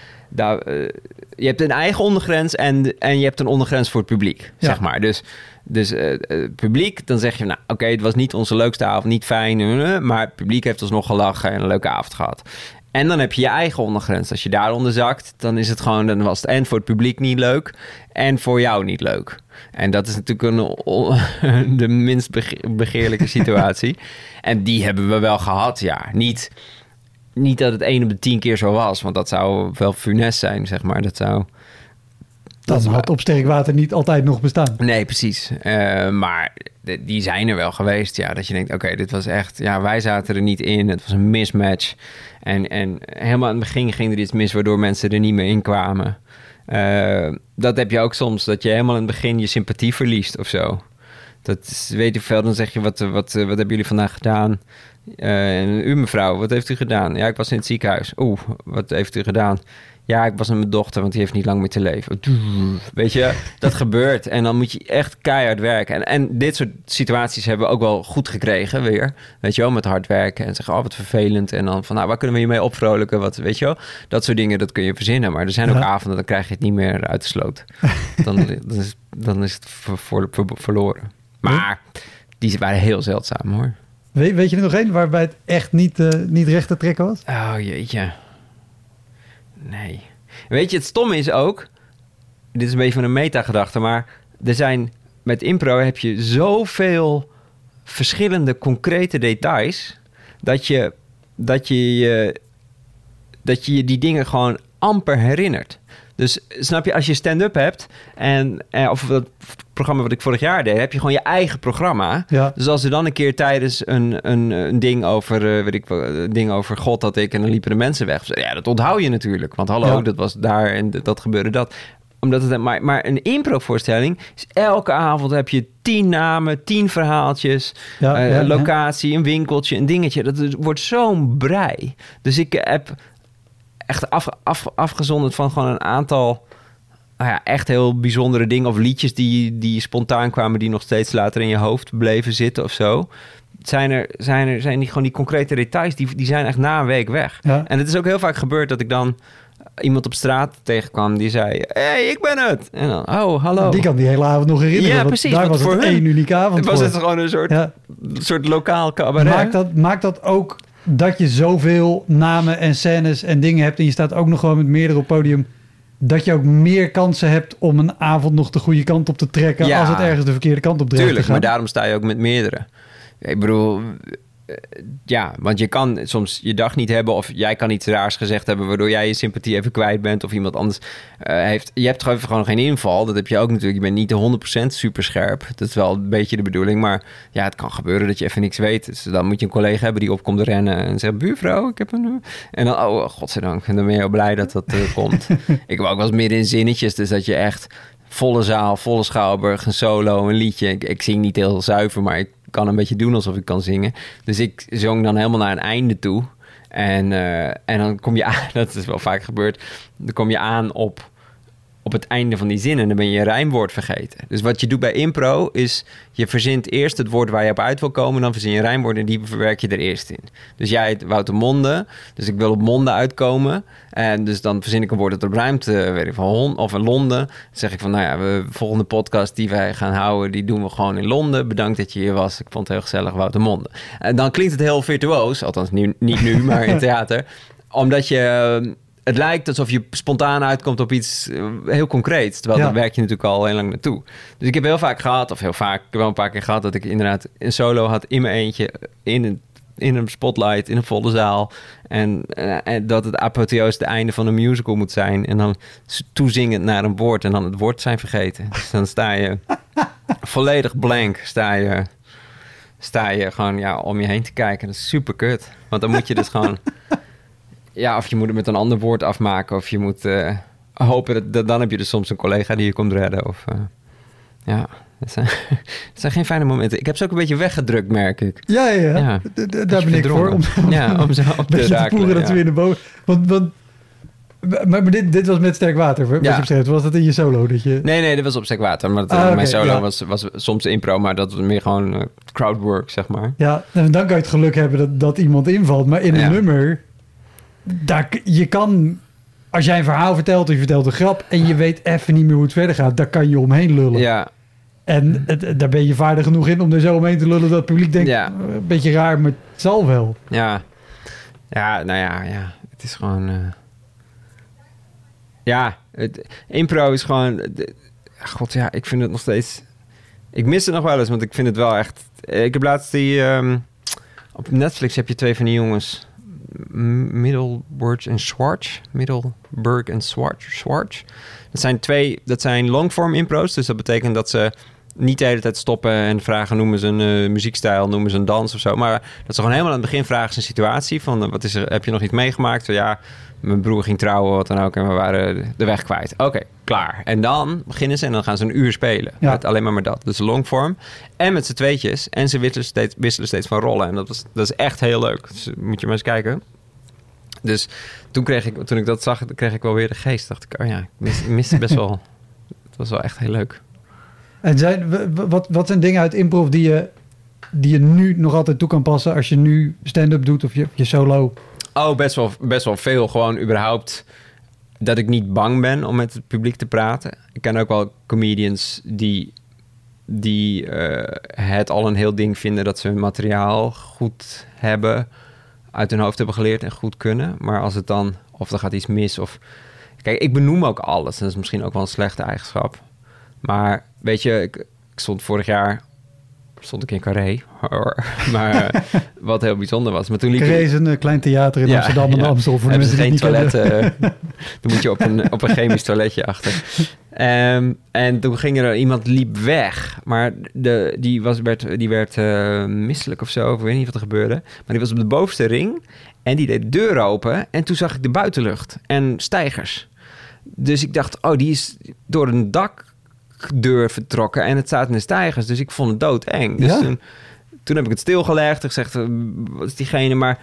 je hebt een eigen ondergrens en je hebt een ondergrens voor het publiek, zeg maar. Dus publiek, dan zeg je, nou oké, het was niet onze leukste avond, niet fijn, maar het publiek heeft alsnog gelachen en een leuke avond gehad. En dan heb je je eigen ondergrens. Als je daaronder zakt, dan is het gewoon, dan was het en voor het publiek niet leuk en voor jou niet leuk. En dat is natuurlijk de minst begeerlijke situatie. En die hebben we wel gehad, ja. Niet dat het 1 op de 10 keer zo was, want dat zou wel funest zijn, zeg maar. Dat had op sterk water niet altijd nog bestaan. Nee, precies. Maar die zijn er wel geweest, ja. Dat je denkt, oké, dit was echt... Ja, wij zaten er niet in. Het was een mismatch. En helemaal aan het begin ging er iets mis, waardoor mensen er niet meer in kwamen. Dat heb je ook soms, dat je helemaal in het begin je sympathie verliest of zo. Dat is, weet ik veel, dan zeg je, wat hebben jullie vandaag gedaan? En u mevrouw, wat heeft u gedaan? Ja, ik was in het ziekenhuis. Oeh, wat heeft u gedaan? Ja, ik was met mijn dochter, want die heeft niet lang meer te leven. Weet je, dat gebeurt. En dan moet je echt keihard werken. En dit soort situaties hebben we ook wel goed gekregen weer. Weet je wel, met hard werken en zeggen, oh, wat vervelend. En dan van, nou, waar kunnen we hiermee opvrolijken? Wat, weet je wel, dat soort dingen, dat kun je verzinnen. Maar er zijn ook avonden, dan krijg je het niet meer uit de sloot. Dan is het verloren. Maar die waren heel zeldzaam, hoor. Weet je er nog één waarbij het echt niet recht te trekken was? Oh, jeetje. Nee. Weet je, het stomme is ook... Dit is een beetje van een metagedachte, maar met impro heb je zoveel verschillende concrete details dat je die dingen gewoon amper herinnert. Dus snap je, als je stand-up hebt of dat programma wat ik vorig jaar deed, heb je gewoon je eigen programma. Ja. Dus als er dan een keer tijdens een ding over, een ding over God had ik en dan liepen de mensen weg. Ja, dat onthoud je natuurlijk. Want hallo, dat was daar en dat gebeurde dat. Omdat het, maar een improvoorstelling is elke avond heb je 10 namen, 10 verhaaltjes, locatie, een winkeltje, een dingetje. Dat wordt zo'n brei. Dus ik heb echt afgezonderd van gewoon een aantal echt heel bijzondere dingen of liedjes die spontaan kwamen, die nog steeds later in je hoofd bleven zitten of zo. Zijn die gewoon die concrete details, die zijn echt na een week weg. Ja. En het is ook heel vaak gebeurd dat ik dan iemand op straat tegenkwam die zei, hey, ik ben het. En dan, oh, hallo. Die kan die hele avond nog herinneren. Ja, precies. Daar was het één unieke avond voor. Was het gewoon een soort lokaal cabaret. Maakt dat ook dat je zoveel namen en scènes en dingen hebt en je staat ook nog gewoon met meerdere op podium, dat je ook meer kansen hebt om een avond nog de goede kant op te trekken als het ergens de verkeerde kant op dreigt te gaan. Tuurlijk, maar daarom sta je ook met meerdere. Ik bedoel, want je kan soms je dag niet hebben of jij kan iets raars gezegd hebben waardoor jij je sympathie even kwijt bent of iemand anders heeft. Je hebt gewoon geen inval. Dat heb je ook natuurlijk. Je bent niet de 100% super scherp. Dat is wel een beetje de bedoeling. Maar ja, het kan gebeuren dat je even niks weet. Dus dan moet je een collega hebben die opkomt rennen en zegt, buurvrouw, ik heb een... En dan, oh, godzijdank. En dan ben je heel blij dat dat komt. Ik heb ook wel eens midden in zinnetjes. Dus dat je echt volle zaal, volle schouwburg, een solo, een liedje. Ik zing niet heel zuiver, maar ik kan een beetje doen alsof ik kan zingen. Dus ik zong dan helemaal naar een einde toe. En dan kom je aan, dat is wel vaak gebeurd, dan kom je aan op het einde van die zin en dan ben je een rijmwoord vergeten. Dus wat je doet bij impro is, je verzint eerst het woord waar je op uit wil komen, dan verzin je een rijmwoord en die verwerk je er eerst in. Dus jij heet Woutermonde, dus ik wil op Monde uitkomen. En dus dan verzin ik een woord dat op ruimt, weet ik van of in Londen. Dan zeg ik van, nou ja, de volgende podcast die wij gaan houden, die doen we gewoon in Londen. Bedankt dat je hier was. Ik vond het heel gezellig, Woutermonde. En dan klinkt het heel virtuoos, althans niet nu, maar in theater. Omdat je... Het lijkt alsof je spontaan uitkomt op iets heel concreets. Terwijl daar werk je natuurlijk al heel lang naartoe. Dus ik heb heel vaak gehad, of heel vaak, ik heb wel een paar keer gehad, dat ik inderdaad een solo had in mijn eentje, in een spotlight, in een volle zaal. En dat het apotheose het einde van een musical moet zijn. En dan toezingend naar een woord en dan het woord zijn vergeten. Dus dan sta je volledig blank, sta je gewoon om je heen te kijken. Dat is super kut. Want dan moet je dus gewoon... Ja, of je moet het met een ander woord afmaken. Of je moet hopen dat dan heb je dus soms een collega die je komt redden. Of het zijn geen fijne momenten. Ik heb ze ook een beetje weggedrukt, merk ik. Ja. Daar ben ik voor. Om ze op te raken. Dat ze weer naar boven. Maar dit was met sterk water, wat je beschreef. Was dat in je solo? Dat je... Nee, dat was op sterk water. Maar mijn solo was soms impro, maar dat was meer gewoon crowdwork, zeg maar. Ja, en dan kan je het geluk hebben dat iemand invalt. Maar in een nummer... je kan, als jij een verhaal vertelt of je vertelt een grap en je weet even niet meer hoe het verder gaat, daar kan je omheen lullen. Ja. En daar ben je vaardig genoeg in om er zo omheen te lullen dat het publiek denkt, een beetje raar, maar het zal wel. Ja. Ja, nou ja. Het is gewoon... impro is gewoon... God, ja, ik vind het nog steeds... Ik mis het nog wel eens, want ik vind het wel echt... Ik heb laatst op Netflix heb je 2 van die jongens... Middelburg en Schwartz. Dat zijn longform impro's. Dus dat betekent dat ze niet de hele tijd stoppen en vragen... noemen ze een muziekstijl, noemen ze een dans of zo. Maar dat ze gewoon helemaal aan het begin vragen... een situatie van, wat is er, heb je nog iets meegemaakt? Zo, ja, mijn broer ging trouwen, wat dan ook... en we waren de weg kwijt. Oké, klaar. En dan beginnen ze en dan gaan ze een uur spelen. Ja. Met alleen maar dat. Dus longform. En met z'n tweetjes. En ze wisselen steeds van rollen. En dat is echt heel leuk. Dus moet je maar eens kijken. Dus toen ik dat zag, kreeg ik wel weer de geest. Dacht ik, ik miste best wel... Het was wel echt heel leuk. En wat zijn dingen uit improv die je nu nog altijd toe kan passen... als je nu stand-up doet of je solo... Oh, best wel veel. Gewoon überhaupt dat ik niet bang ben om met het publiek te praten. Ik ken ook wel comedians die het al een heel ding vinden... dat ze hun materiaal goed hebben, uit hun hoofd hebben geleerd en goed kunnen. Maar als het dan, of er gaat iets mis of... Kijk, ik benoem ook alles. Dat is misschien ook wel een slechte eigenschap. Maar weet je, ik stond vorig jaar... stond ik in Carré, maar wat heel bijzonder was. Maar toen liep Carré is een klein theater in Amsterdam en Amstel. Voor mensen geen toiletten. Dan moet je op een chemisch toiletje achter. En toen ging iemand liep weg, maar die werd misselijk of zo. Ik weet niet wat er gebeurde. Maar die was op de bovenste ring en die deed de deur open. En toen zag ik de buitenlucht en steigers. Dus ik dacht, die is door een dakdeur vertrokken en het staat in de steigers. Dus ik vond het doodeng. Dus toen heb ik het stilgelegd en gezegd, wat is diegene? Maar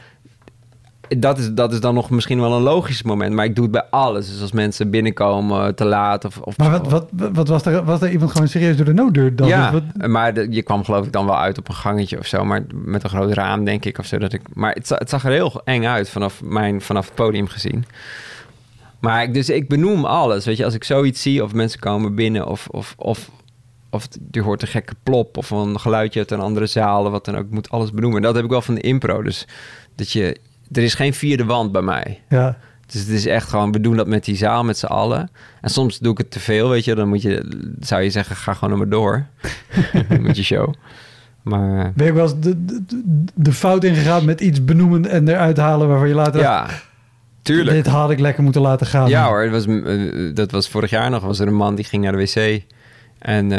dat is dan nog misschien wel een logisch moment. Maar ik doe het bij alles. Dus als mensen binnenkomen te laat of maar wat was er iemand gewoon serieus door de nooddeur? Dan? Ja, maar je kwam geloof ik dan wel uit op een gangetje of zo. Maar met een groot raam denk ik of zo. Maar het zag er heel eng uit vanaf het podium gezien. Maar ik benoem alles. Weet je, als ik zoiets zie of mensen komen binnen of je hoort een gekke plop of een geluidje uit een andere zaal of wat dan ook, ik moet alles benoemen. Dat heb ik wel van de impro. Dus er is geen vierde wand bij mij. Ja. Dus het is echt gewoon, we doen dat met die zaal met z'n allen. En soms doe ik het te veel, weet je. Dan zou je zeggen, ga gewoon maar door. Met je show. Maar... Ben je ook wel eens de fout ingegaan met iets benoemen en eruit halen waarvan je later... Ja, tuurlijk. Dit had ik lekker moeten laten gaan. Ja hoor, dat was vorig jaar nog. Was er een man die ging naar de wc. En...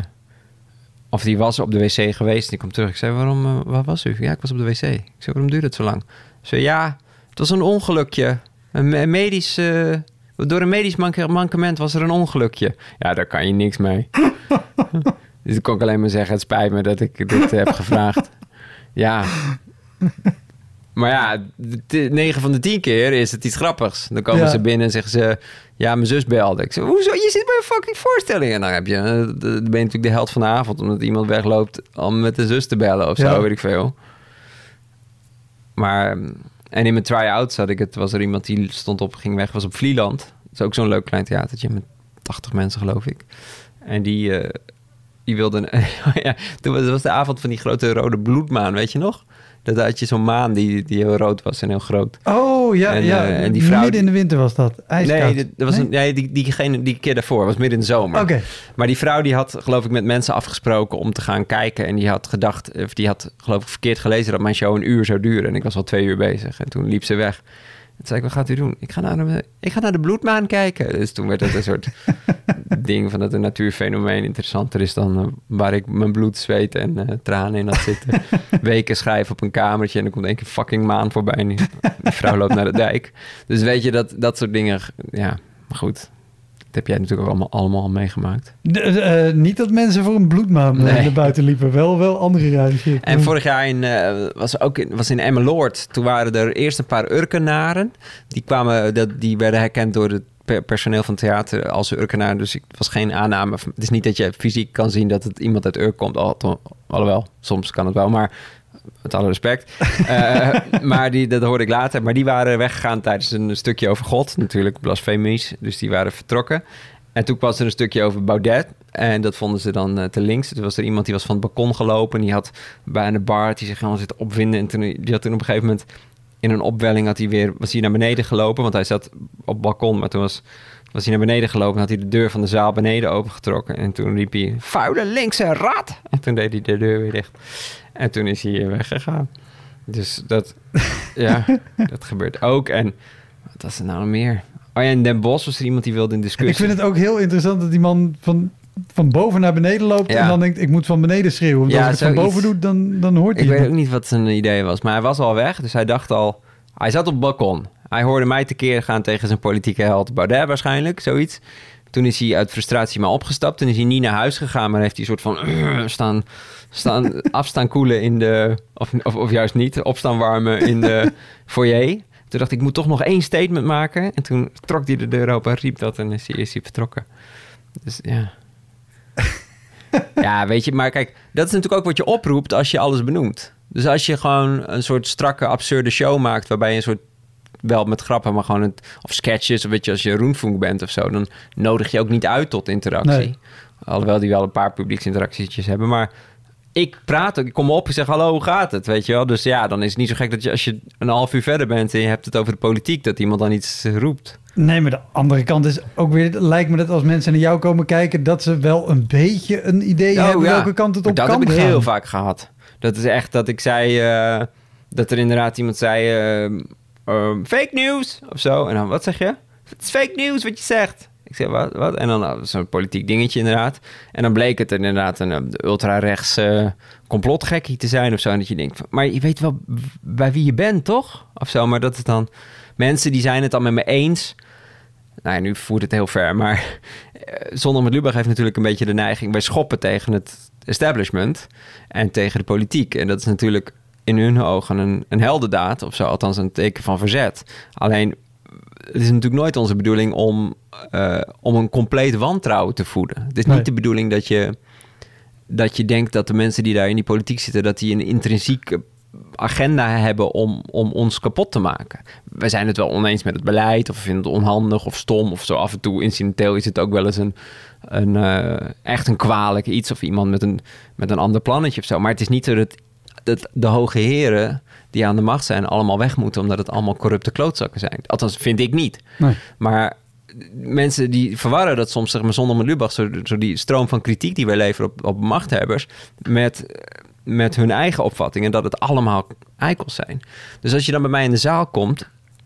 of die was op de wc geweest. En die kwam terug. Ik zei, waar was u? Ja, ik was op de wc. Ik zei, waarom duurde het zo lang? Ze zei, ja, het was een ongelukje. Een medisch... door een medisch mankement was er een ongelukje. Ja, daar kan je niks mee. Dus ik kon ik alleen maar zeggen, het spijt me dat ik dit heb gevraagd. Ja. Maar ja, 9 van de 10 keer is het iets grappigs. Dan komen ze binnen en zeggen ze... Ja, mijn zus belde. Ik zeg, hoezo? Je zit bij een fucking voorstelling. En dan ben je natuurlijk de held van de avond... omdat iemand wegloopt om met de zus te bellen of zo, weet ik veel. Maar... En in mijn try-outs was er iemand die ging weg, was op Vlieland. Dat is ook zo'n leuk klein theatertje met 80 mensen, geloof ik. En die wilde... ja, dat was de avond van die grote rode bloedmaan, weet je nog? Dat had je zo'n maan die heel rood was en heel groot. Oh, ja, en die vrouw... Midden in de winter was dat, ijskoud. Nee, dat was die keer daarvoor, was midden in de zomer. Okay. Maar die vrouw die had, geloof ik, met mensen afgesproken om te gaan kijken. En die had gedacht, of die had, geloof ik, verkeerd gelezen dat mijn show 1 uur zou duren. En ik was al 2 uur bezig. En toen liep ze weg. En toen zei ik, wat gaat u doen? Ik ga naar de bloedmaan kijken. Dus toen werd het een soort ding van dat een natuurfenomeen interessanter is dan waar ik mijn bloed, zweet en tranen in had zitten. Weken schrijven op een kamertje en dan komt 1 keer fucking maan voorbij en die vrouw loopt naar de dijk. Dus weet je, dat soort dingen, ja, maar goed. Dat heb jij natuurlijk ook allemaal al meegemaakt. Niet dat mensen voor een bloedmaan naar buiten liepen. Wel andere rare. En vorig jaar was in Emmeloord. Toen waren er eerst een paar Urkenaren. Die werden herkend door het personeel van het theater als Urkenaar. Dus het was geen aanname. Het is niet dat je fysiek kan zien dat het iemand uit Urk komt. Alhoewel, soms kan het wel, maar... Met alle respect. Maar dat hoorde ik later. Maar die waren weggegaan tijdens een stukje over God. Natuurlijk blasfemisch. Dus die waren vertrokken. En toen was er een stukje over Baudet. En dat vonden ze dan te links. Toen was er iemand die was van het balkon gelopen. En die had bij een bar die zich helemaal zitten opwinden. En die had toen op een gegeven moment... In een opwelling was hij naar beneden gelopen. Want hij zat op het balkon. Maar toen was hij naar beneden gelopen. En had hij de deur van de zaal beneden opengetrokken. En toen riep hij... Vuile linkse rat! En toen deed hij de deur weer dicht. En toen is hij weggegaan. Dus dat gebeurt ook. En wat was er nou meer? Oh ja, in Den Bosch was er iemand die wilde in discussie. Ik vind het ook heel interessant dat die man van boven naar beneden loopt... en dan denkt, ik moet van beneden schreeuwen. Want als ik het van boven doe, dan hoort hij. Ik weet ook niet wat zijn idee was. Maar hij was al weg, dus hij dacht al... Hij zat op het balkon. Hij hoorde mij tekeer gaan tegen zijn politieke held Baudet waarschijnlijk, zoiets. Toen is hij uit frustratie maar opgestapt. Toen is hij niet naar huis gegaan, maar heeft hij een soort van... afstaan koelen in de... Of juist niet, opstaan warmen in de foyer. Toen dacht ik moet toch nog 1 statement maken. En toen trok hij de deur open en riep dat en is hij vertrokken. Dus ja... Ja, weet je, maar kijk, dat is natuurlijk ook wat je oproept als je alles benoemt. Dus als je gewoon een soort strakke, absurde show maakt... waarbij je een soort, wel met grappen, maar gewoon... of sketches, of weet je, als je Roenfunk bent of zo... dan nodig je ook niet uit tot interactie. Nee. Alhoewel die wel een paar publieksinteractietjes hebben, maar... Ik praat ook, ik kom op en zeg, hallo, hoe gaat het? Weet je wel? Dus ja, dan is het niet zo gek dat als je een half uur verder bent... en je hebt het over de politiek, dat iemand dan iets roept. Nee, maar de andere kant is ook weer... lijkt me dat als mensen naar jou komen kijken... dat ze wel een beetje een idee hebben welke kant het op kan. Dat heb ik heel vaak gehad. Dat is echt dat ik zei... dat er inderdaad iemand zei... fake news of zo. En dan, wat zeg je? Het is fake news wat je zegt. Ik zei, wat? En dan zo'n politiek dingetje inderdaad. En dan bleek het inderdaad een ultra-rechts complotgekkie te zijn of zo. En dat je denkt, maar je weet wel bij wie je bent, toch? Of zo, maar dat is dan... Mensen die zijn het dan met me eens. Nou ja, nu voert het heel ver, maar... Zondag met Lubach heeft natuurlijk een beetje de neiging... Wij schoppen tegen het establishment en tegen de politiek. En dat is natuurlijk in hun ogen een heldendaad of zo. Althans een teken van verzet. Alleen... Het is natuurlijk nooit onze bedoeling om een compleet wantrouwen te voeden. Het is niet de bedoeling dat je denkt dat de mensen die daar in die politiek zitten... dat die een intrinsieke agenda hebben om ons kapot te maken. We zijn het wel oneens met het beleid... of we vinden het onhandig of stom of zo. Af en toe incidenteel is het ook wel eens echt een kwalijk iets... of iemand met een ander plannetje of zo. Maar het is niet zo dat de hoge heren die aan de macht zijn allemaal weg moeten, omdat het allemaal corrupte klootzakken zijn. Althans, vind ik niet. Nee. Maar mensen die verwarren dat soms, zeg maar, zonder met Lubach, zo die stroom van kritiek die wij leveren op machthebbers met hun eigen opvattingen, dat het allemaal eikels zijn. Dus als je dan bij mij in de zaal komt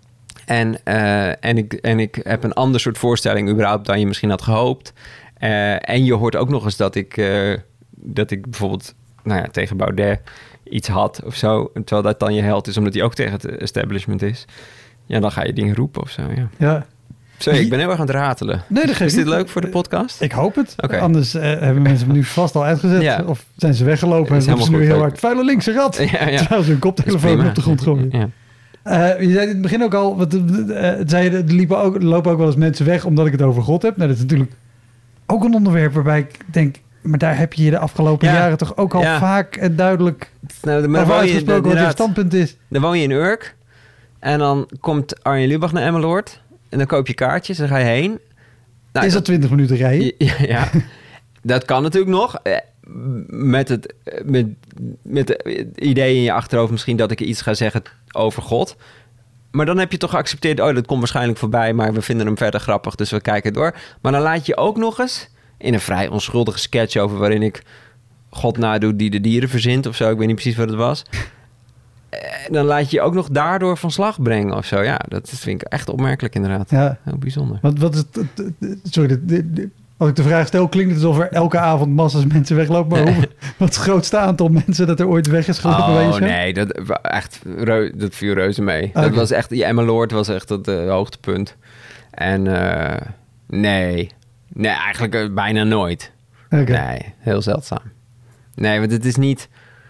en ik heb een ander soort voorstelling überhaupt dan je misschien had gehoopt, en je hoort ook nog eens dat ik bijvoorbeeld tegen Baudet iets had of zo, terwijl dat dan je held is omdat hij ook tegen het establishment is, ja, dan ga je dingen roepen of zo. Ja. Sorry, ik ben heel erg aan het ratelen. Nee, dat is dit leuk voor de podcast? Ik hoop het. Okay. Anders hebben mensen me nu vast al uitgezet. Ja. Of zijn ze weggelopen en roepen ze nu heel hard vuile linkse rat. Ja. Terwijl ze hun koptelefoon op de grond gooien. Ja. Je zei in het begin ook al, er lopen ook wel eens mensen weg omdat ik het over God heb. Nou, dat is natuurlijk ook een onderwerp waarbij ik denk, maar daar heb je de afgelopen jaren toch ook al vaak en duidelijk over uitgesproken wat je standpunt is. Dan woon je in Urk en dan komt Arjen Lubach naar Emmeloord en dan koop je kaartjes en dan ga je heen. Nou, is dat 20 minuten rijden? Ja, dat kan natuurlijk nog. Met het idee in je achterhoofd misschien dat ik iets ga zeggen over God. Maar dan heb je toch geaccepteerd, dat komt waarschijnlijk voorbij, maar we vinden hem verder grappig, dus we kijken door. Maar dan laat je ook nog eens in een vrij onschuldige sketch over waarin ik God nadoe die de dieren verzint of zo, ik weet niet precies wat het was. Dan laat je je ook nog daardoor van slag brengen of zo. Ja, dat vind ik echt opmerkelijk inderdaad. Ja. Heel bijzonder. Wat is het? Sorry, als ik de vraag stel, klinkt het alsof er elke avond massa's mensen weglopen. Maar wat is het grootste aantal mensen dat er ooit weg is gelopen? Nee, dat viel reuze mee. Okay. Dat was echt, Emmeloord was echt het hoogtepunt. En nee, eigenlijk bijna nooit. Okay. Nee, heel zeldzaam. Nee, want het is niet...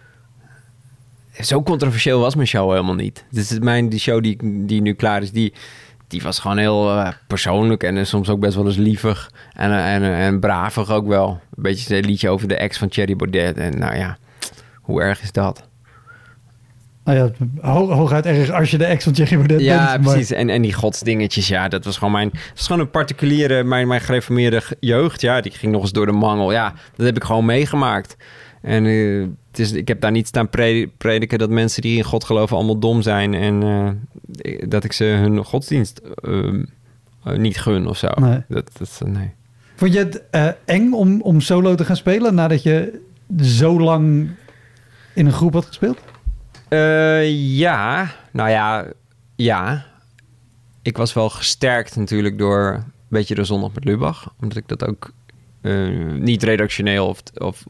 Zo controversieel was mijn show helemaal niet. Dus die show die nu klaar is, die was gewoon heel persoonlijk en soms ook best wel eens lievig en bravig ook wel. Een beetje een liedje over de ex van Thierry Baudet. En nou ja, hoe erg is dat? Nou ja, hooguit erg als je de ex van Thierry Baudet bent. Ja, precies. En die godsdingetjes, ja, dat was gewoon een particuliere, mijn gereformeerde jeugd. Ja, die ging nog eens door de mangel. Ja, dat heb ik gewoon meegemaakt. En ik heb daar niet staan prediken dat mensen die in God geloven allemaal dom zijn en dat ik ze hun godsdienst niet gun of zo. Nee. Nee. Vond je het eng om solo te gaan spelen nadat je zo lang in een groep had gespeeld? Ja. Ik was wel gesterkt natuurlijk door een beetje de Zondag met Lubach, omdat ik dat ook niet redactioneel of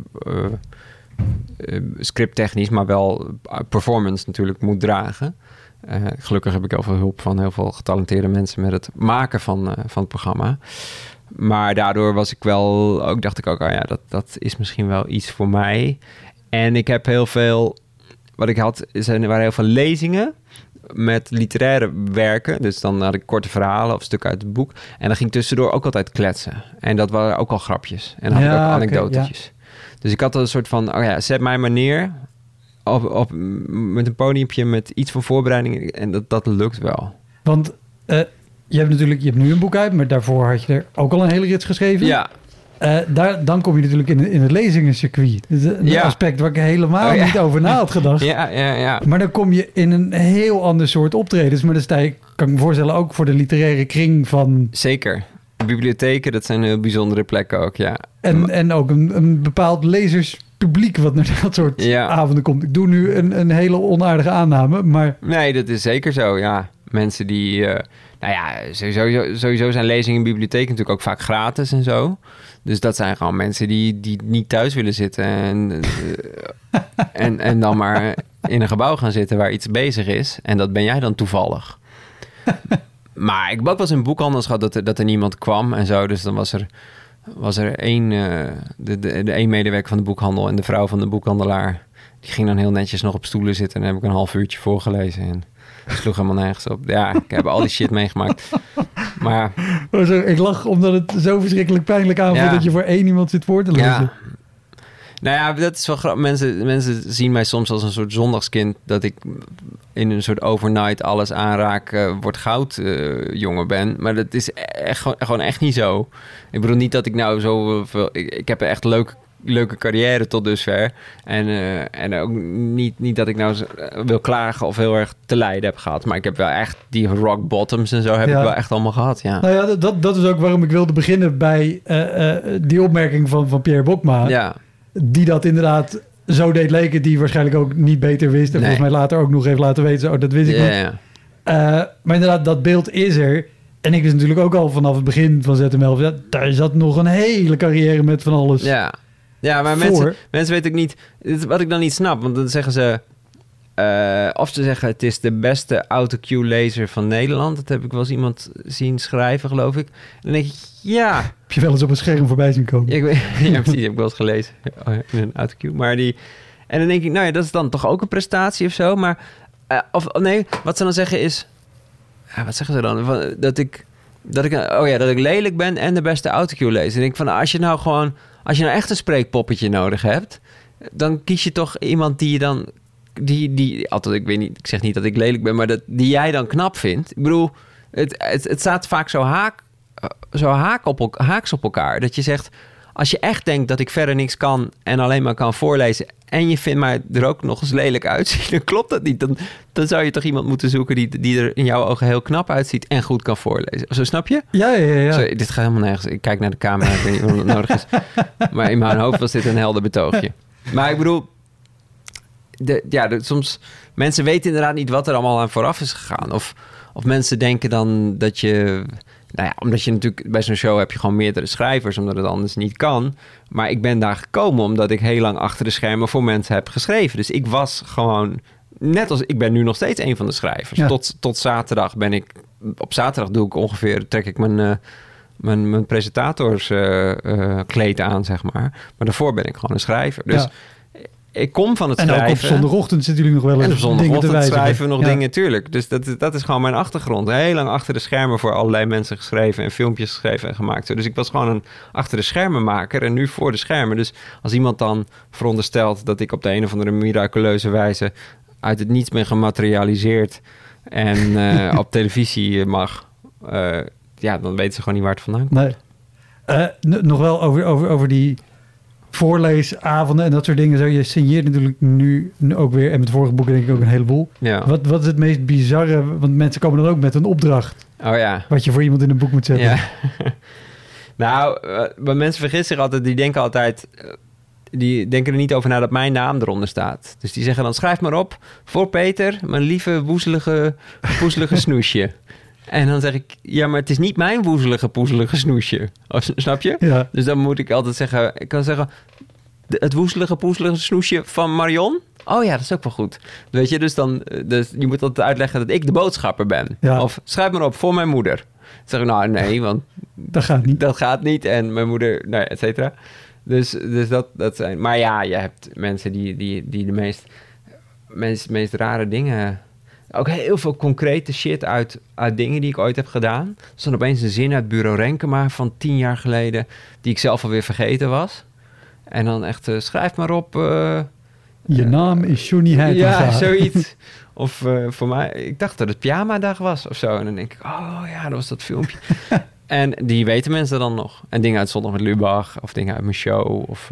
scripttechnisch, maar wel performance natuurlijk moet dragen. Gelukkig heb ik heel veel hulp van heel veel getalenteerde mensen met het maken van het programma. Maar daardoor dacht ik ook, dat is misschien wel iets voor mij. En ik heb heel veel, wat ik had, waren heel veel lezingen met literaire werken. Dus dan had ik korte verhalen of stukken uit het boek. En dan ging ik tussendoor ook altijd kletsen. En dat waren ook al grapjes. En dan had ik ook anekdotetjes. Okay, ja. Dus ik had een soort van, zet mij maar neer met een podiumpje met iets van voorbereiding. En dat lukt wel. Want je hebt nu een boek uit, maar daarvoor had je er ook al een hele rits geschreven. Ja. Dan kom je natuurlijk in het lezingencircuit. Een aspect waar ik helemaal niet over na had gedacht. Ja. Maar dan kom je in een heel ander soort optredens. Maar dan sta je, kan ik me voorstellen, ook voor de literaire kring van... Zeker. Bibliotheken, dat zijn heel bijzondere plekken ook, ja. En ook een bepaald lezerspubliek wat naar dat soort avonden komt. Ik doe nu een hele onaardige aanname, maar... Nee, dat is zeker zo, ja. Mensen die... sowieso zijn lezingen in bibliotheken natuurlijk ook vaak gratis en zo. Dus dat zijn gewoon mensen die niet thuis willen zitten en dan maar in een gebouw gaan zitten waar iets bezig is. En dat ben jij dan toevallig. Maar ik heb ook wel eens in boekhandels gehad dat er niemand kwam en zo. Dus dan was er één, de één medewerker van de boekhandel en de vrouw van de boekhandelaar. Die ging dan heel netjes nog op stoelen zitten en dan heb ik een half uurtje voorgelezen en... sloeg helemaal nergens op. Ja, ik heb al die shit meegemaakt. Maar... Ik lach omdat het zo verschrikkelijk pijnlijk aanvoelt dat je voor één iemand zit voor te lezen. Ja. Nou ja, dat is wel grappig. Mensen zien mij soms als een soort zondagskind, dat ik in een soort overnight alles aanraak, wordt goud jongen ben. Maar dat is echt, gewoon echt niet zo. Ik bedoel niet dat ik nou zoveel... Ik heb echt leuke carrière tot dusver. En ook niet dat ik nou wil klagen of heel erg te lijden heb gehad. Maar ik heb wel echt die rock bottoms en zo heb ik wel echt allemaal gehad, ja. Nou ja, dat is ook waarom ik wilde beginnen bij die opmerking van Pierre Bokma. Ja. Die dat inderdaad zo deed leken, die waarschijnlijk ook niet beter wist. En volgens mij later ook nog heeft laten weten, oh, dat wist ik niet. Maar inderdaad, dat beeld is er. En ik wist natuurlijk ook al vanaf het begin van ZML... daar zat nog een hele carrière met van alles. Ja, maar mensen weten ook niet... Wat ik dan niet snap, want dan zeggen ze... of ze zeggen, het is de beste autocue-lezer van Nederland. Dat heb ik wel eens iemand zien schrijven, geloof ik. En dan denk ik, ja... Heb je wel eens op een scherm voorbij zien komen? Ja, precies, heb ik wel eens gelezen. In een autocue. Maar en dan denk ik, nou ja, dat is dan toch ook een prestatie of zo. Maar... nee, wat ze dan zeggen is... wat zeggen ze dan? Dat ik lelijk ben en de beste autocue lees. En ik van, als je nou echt een spreekpoppetje nodig hebt, dan kies je toch iemand die je dan, altijd, ik weet niet, ik zeg niet dat ik lelijk ben, maar die jij dan knap vindt. Ik bedoel, het staat vaak haaks op elkaar. Dat je zegt, als je echt denkt dat ik verder niks kan en alleen maar kan voorlezen en je vindt mij er ook nog eens lelijk uitzien, dan klopt dat niet. Dan zou je toch iemand moeten zoeken die er in jouw ogen heel knap uitziet en goed kan voorlezen. Zo, snap je? Ja. Sorry, dit gaat helemaal nergens. Ik kijk naar de camera, ik weet niet wat nodig is. Maar in mijn hoofd was dit een helder betoogje. Maar ik bedoel, soms mensen weten inderdaad niet wat er allemaal aan vooraf is gegaan. Of mensen denken dan dat je... Nou ja, omdat je natuurlijk bij zo'n show heb je gewoon meerdere schrijvers, omdat het anders niet kan. Maar ik ben daar gekomen omdat ik heel lang achter de schermen voor mensen heb geschreven. Dus ik was gewoon, net als ik ben nu nog steeds een van de schrijvers. Ja. Tot zaterdag ben ik, op zaterdag trek ik mijn presentatorskleed aan, zeg maar. Maar daarvoor ben ik gewoon een schrijver. Dus... Ja. Ik kom van het schrijven. En ook op zondagochtend zitten jullie nog wel eens dingen te wijzigen. Schrijven we nog dingen, tuurlijk. Dus dat is gewoon mijn achtergrond. Heel lang achter de schermen voor allerlei mensen geschreven en filmpjes geschreven en gemaakt. Dus ik was gewoon een achter de schermenmaker en nu voor de schermen. Dus als iemand dan veronderstelt dat ik op de een of andere miraculeuze wijze uit het niets ben gematerialiseerd en op televisie mag, dan weten ze gewoon niet waar het vandaan komt. Nee. Nog wel over die voorleesavonden en dat soort dingen. Zo, je signeert natuurlijk nu ook weer, en met vorige boeken denk ik ook een heleboel. Ja. Wat is het meest bizarre? Want mensen komen dan ook met een opdracht. Oh ja. Wat je voor iemand in een boek moet zetten. Ja. Nou, maar mensen vergissen zich altijd. Die denken er niet over na dat mijn naam eronder staat. Dus die zeggen dan, schrijf maar op voor Peter, mijn lieve poezelige snoesje. En dan zeg ik, ja, maar het is niet mijn poezelige snoesje. Snap je? Ja. Dus dan moet ik altijd zeggen... Ik kan zeggen, het poezelige snoesje van Marion? Oh ja, dat is ook wel goed. Weet je, dus je moet altijd uitleggen dat ik de boodschapper ben. Ja. Of schrijf maar op voor mijn moeder. Dan zeg ik, nou nee, want... Dat gaat niet. En mijn moeder, nou ja, et cetera. Dus dat zijn... Maar ja, je hebt mensen die de meest rare dingen... Ook heel veel concrete shit uit dingen die ik ooit heb gedaan. Er stond opeens een zin uit Bureau Renkema van 10 jaar geleden... die ik zelf alweer vergeten was. En dan echt, schrijf maar op... je naam is Johnny Heitinga. Ja, zoiets. Of voor mij, ik dacht dat het pyjama-dag was of zo. En dan denk ik, oh ja, dat was dat filmpje. En die weten mensen dan nog. En dingen uit Zondag met Lubach of dingen uit mijn show. Of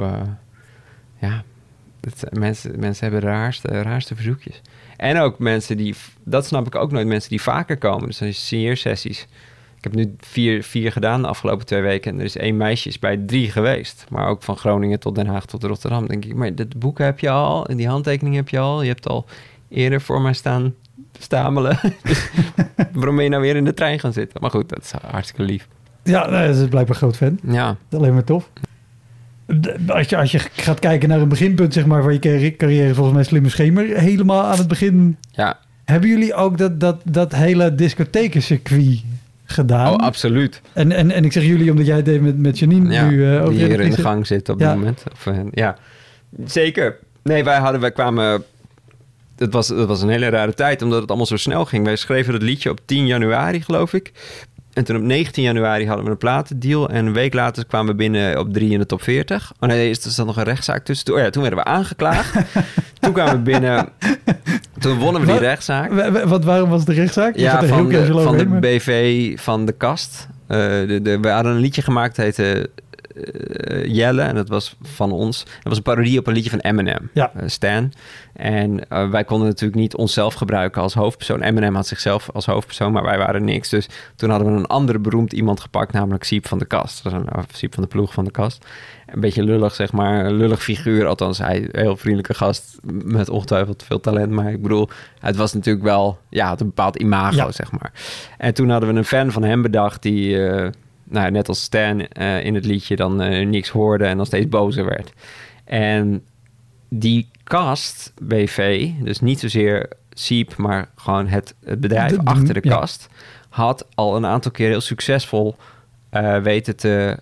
mensen hebben de raarste verzoekjes. En ook mensen die, dat snap ik ook nooit, mensen die vaker komen. Dus dan is signeersessies. Ik heb nu 4 gedaan de afgelopen 2 weken. En er is 1 meisje is bij 3 geweest. Maar ook van Groningen tot Den Haag tot Rotterdam. Denk ik, maar dit boek heb je al. En die handtekening heb je al. Je hebt al eerder voor mij staan stamelen. Dus waarom ben je nou weer in de trein gaan zitten? Maar goed, dat is hartstikke lief. Ja, dat is blijkbaar een groot fan. Ja. Dat is alleen maar tof. Als je gaat kijken naar een beginpunt, zeg maar, van je carrière, volgens mij Slimme Schemer, helemaal aan het begin. Ja. Hebben jullie ook dat hele discothekencircuit gedaan? Oh, absoluut. En ik zeg jullie omdat jij het deed met Janine. Nu, die hier in de gang zit op dit moment. Ja, zeker. Nee, wij kwamen... Dat was een hele rare tijd, omdat het allemaal zo snel ging. Wij schreven het liedje op 10 januari, geloof ik. En toen op 19 januari hadden we een platendeal. En een week later kwamen we binnen op 3 in de top 40. Oh nee, er zat nog een rechtszaak tussen. Oh ja, toen werden we aangeklaagd. Toen kwamen we binnen... Toen wonnen we die rechtszaak. Waarom was de rechtszaak? Ja, van de BV van de Kast. We hadden een liedje gemaakt, heette Jelle. En dat was van ons. Dat was een parodie op een liedje van Eminem. Ja. Stan. En wij konden natuurlijk niet onszelf gebruiken als hoofdpersoon. Eminem had zichzelf als hoofdpersoon, maar wij waren niks. Dus toen hadden we een andere beroemd iemand gepakt, namelijk Siep van de Kast. Dat was Siep van de Ploeg van de Kast. Een beetje lullig, zeg maar. Een lullig figuur. Althans, hij een heel vriendelijke gast met ongetwijfeld veel talent. Maar ik bedoel, het was natuurlijk wel... Ja, had een bepaald imago, zeg maar. En toen hadden we een fan van hem bedacht die... net als Stan in het liedje dan niks hoorde en nog steeds bozer werd. En die Kast, BV, dus niet zozeer Siep, maar gewoon het bedrijf achter de kast, had al een aantal keer heel succesvol weten te...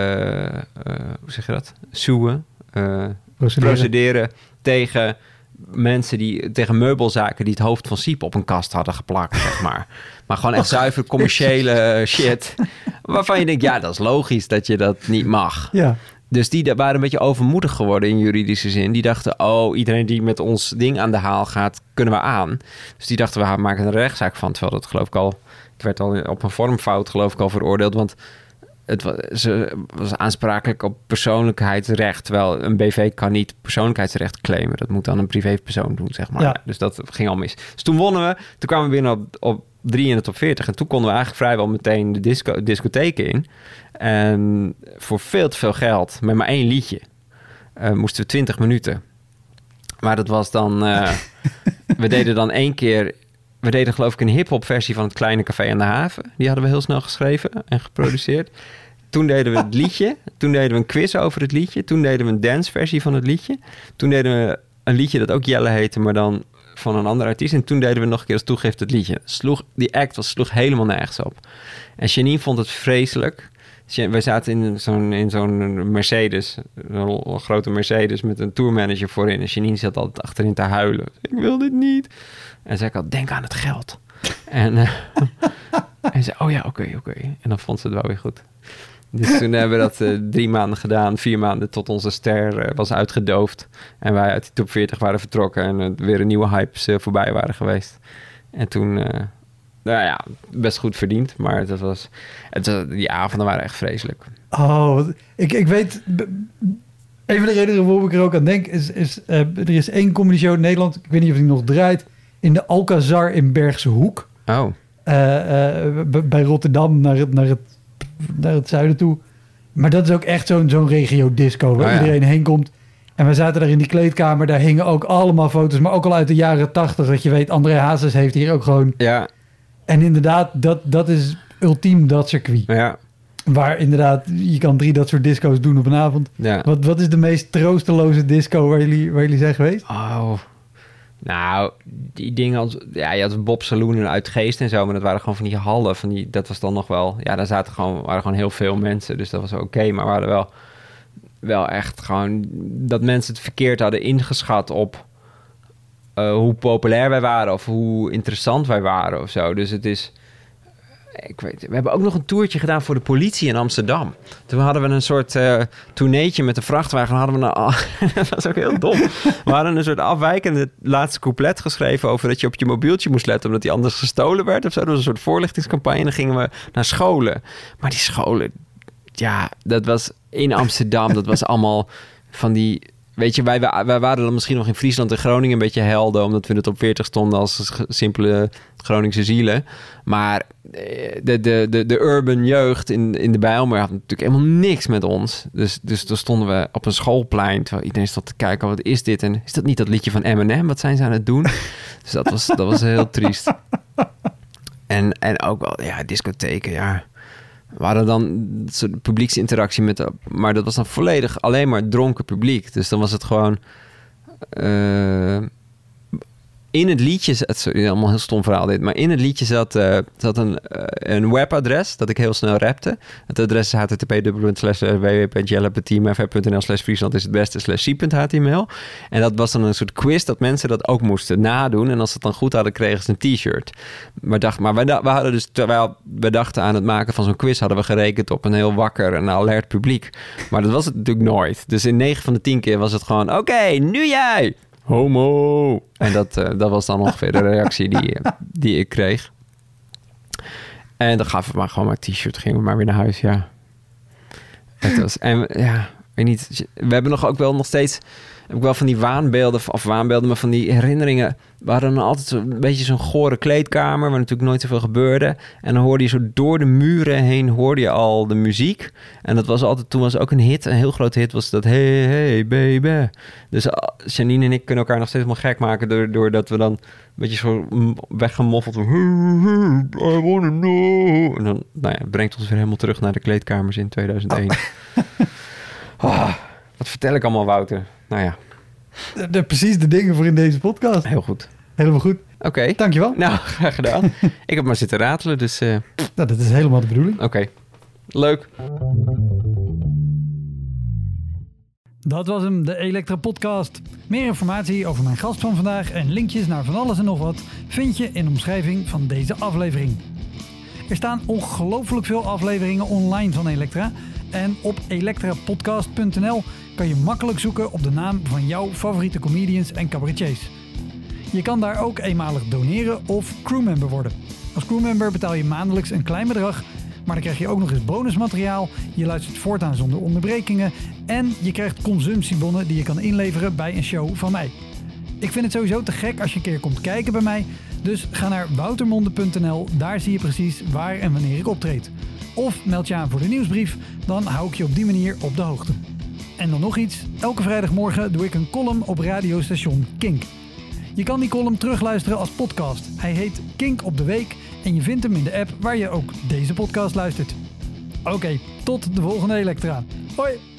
hoe zeg je dat? Suwen. Procederen tegen mensen tegen meubelzaken die het hoofd van Siep op een kast hadden geplakt, zeg maar. Maar gewoon echt zuiver commerciële shit. Waarvan je denkt, ja, dat is logisch dat je dat niet mag. Ja. Dus die waren een beetje overmoedig geworden in juridische zin. Die dachten, iedereen die met ons ding aan de haal gaat, kunnen we aan. Dus die dachten, we maken er een rechtszaak van. Terwijl dat geloof ik al... Het werd al op een vormfout geloof ik al veroordeeld, want... Ze was aansprakelijk op persoonlijkheidsrecht. Terwijl een BV kan niet persoonlijkheidsrecht claimen. Dat moet dan een privépersoon doen, zeg maar. Ja. Dus dat ging al mis. Dus toen wonnen we. Toen kwamen we binnen op 3 in de top 40. En toen konden we eigenlijk vrijwel meteen de discotheken in. En voor veel te veel geld, met maar 1 liedje, moesten we 20 minuten. Maar dat was dan... we deden dan 1 keer... We deden geloof ik een hip-hop versie van het Kleine Café aan de Haven. Die hadden we heel snel geschreven en geproduceerd. Toen deden we het liedje. Toen deden we een quiz over het liedje. Toen deden we een danceversie van het liedje. Toen deden we een liedje dat ook Jelle heette, maar dan van een andere artiest. En toen deden we nog een keer als toegift het liedje. Die act sloeg helemaal nergens op. En Janine vond het vreselijk. We zaten in zo'n Mercedes, een grote Mercedes met een tourmanager voorin. En Janine zat altijd achterin te huilen. Ik wil dit niet. En zei ik al, denk aan het geld. En zei, oh ja, oké. En dan vond ze het wel weer goed. Dus toen hebben we dat 3 maanden gedaan, 4 maanden tot onze ster was uitgedoofd. En wij uit die top 40 waren vertrokken en weer een nieuwe hypes voorbij waren geweest. En toen, best goed verdiend. Maar die avonden waren echt vreselijk. Oh, ik weet... Een van de redenen waarom ik er ook aan denk is er is 1 comedy show in Nederland. Ik weet niet of die nog draait. In de Alcazar in Bergse Hoek. Oh. Bij Rotterdam naar het zuiden toe. Maar dat is ook echt zo'n regio disco waar iedereen heen komt. En we zaten daar in die kleedkamer. Daar hingen ook allemaal foto's, maar ook al uit de jaren 80. Dat je weet, André Hazes heeft hier ook gewoon... Ja. En inderdaad, dat is ultiem dat circuit. Ja. Waar inderdaad, je kan 3 dat soort disco's doen op een avond. Ja. Wat is de meest troosteloze disco waar jullie zijn geweest? Oh, nou, die dingen als... Ja, je had Bob Saloon en Uitgeest en zo, maar dat waren gewoon van die hallen. Dat was dan nog wel... Ja, daar waren gewoon heel veel mensen, dus dat was oké. Maar we hadden wel echt gewoon... Dat mensen het verkeerd hadden ingeschat op hoe populair wij waren of hoe interessant wij waren of zo. Dus het is... we hebben ook nog een toertje gedaan voor de politie in Amsterdam. Toen hadden we een soort tourneetje met een vrachtwagen. Dat was ook heel dom. We hadden een soort afwijkende laatste couplet geschreven over dat je op je mobieltje moest letten omdat die anders gestolen werd of zo. Dat was een soort voorlichtingscampagne. En dan gingen we naar scholen. Maar die scholen, ja, dat was in Amsterdam. Dat was allemaal van die... Weet je, wij waren dan misschien nog in Friesland en Groningen een beetje helden, omdat we het op 40 stonden als simpele Groningse zielen. Maar de urban jeugd in de Bijlmer had natuurlijk helemaal niks met ons. Dus toen stonden we op een schoolplein, terwijl iedereen stond te kijken, wat is dit? En is dat niet dat liedje van Eminem? Wat zijn ze aan het doen? Dus dat was heel triest. En ook wel, ja, discotheken, ja. We hadden dan een soort publieksinteractie maar dat was dan volledig alleen maar dronken publiek. Dus dan was het gewoon... in het liedje... Sorry, allemaal heel stom verhaal dit. Maar in het liedje zat een webadres dat ik heel snel rapte. Het adres is http://www.jelle.teamfr.nl/Friesland is het beste/c.html. En dat was dan een soort quiz dat mensen dat ook moesten nadoen. En als ze het dan goed hadden, kregen ze een t-shirt. Maar we hadden dus, terwijl we dachten aan het maken van zo'n quiz, hadden we gerekend op een heel wakker en alert publiek. Maar dat was het natuurlijk nooit. Dus in 9 van de 10 keer was het gewoon, oké, nu jij! Homo! En dat was dan ongeveer de reactie die ik kreeg. En dan gaven we maar gewoon mijn t-shirt, gingen we maar weer naar huis, ja. Het was, en ja, weet niet. We hebben nog steeds... Heb ik wel van die waanbeelden, maar van die herinneringen. We hadden dan altijd een beetje zo'n gore kleedkamer, waar natuurlijk nooit zoveel gebeurde. En dan hoorde je zo door de muren heen, hoorde je al de muziek. En dat was altijd, toen was ook een hit, een heel groot hit, was dat Hey, hey, baby. Dus Janine en ik kunnen elkaar nog steeds helemaal gek maken, doordat we dan een beetje zo weggemoffeld. Hey, I wanna know. En dan, nou ja, brengt ons weer helemaal terug naar de kleedkamers in 2001. Wat vertel ik allemaal, Wouter? Nou ja. Precies de dingen voor in deze podcast. Heel goed. Helemaal goed. Oké. Dankjewel. Nou, graag gedaan. Ik heb maar zitten ratelen, dus... Nou, dat is helemaal de bedoeling. Oké. Leuk. Dat was hem, de Elektra Podcast. Meer informatie over mijn gast van vandaag en linkjes naar van alles en nog wat vind je in de omschrijving van deze aflevering. Er staan ongelooflijk veel afleveringen online van Elektra. En op elektrapodcast.nl kan je makkelijk zoeken op de naam van jouw favoriete comedians en cabaretiers. Je kan daar ook eenmalig doneren of crewmember worden. Als crewmember betaal je maandelijks een klein bedrag, maar dan krijg je ook nog eens bonusmateriaal. Je luistert voortaan zonder onderbrekingen en je krijgt consumptiebonnen die je kan inleveren bij een show van mij. Ik vind het sowieso te gek als je een keer komt kijken bij mij, dus ga naar woutermonde.nl, daar zie je precies waar en wanneer ik optreed. Of meld je aan voor de nieuwsbrief, dan hou ik je op die manier op de hoogte. En dan nog iets, elke vrijdagmorgen doe ik een column op radiostation Kink. Je kan die column terugluisteren als podcast. Hij heet Kink op de Week en je vindt hem in de app waar je ook deze podcast luistert. Oké, tot de volgende Elektra. Hoi!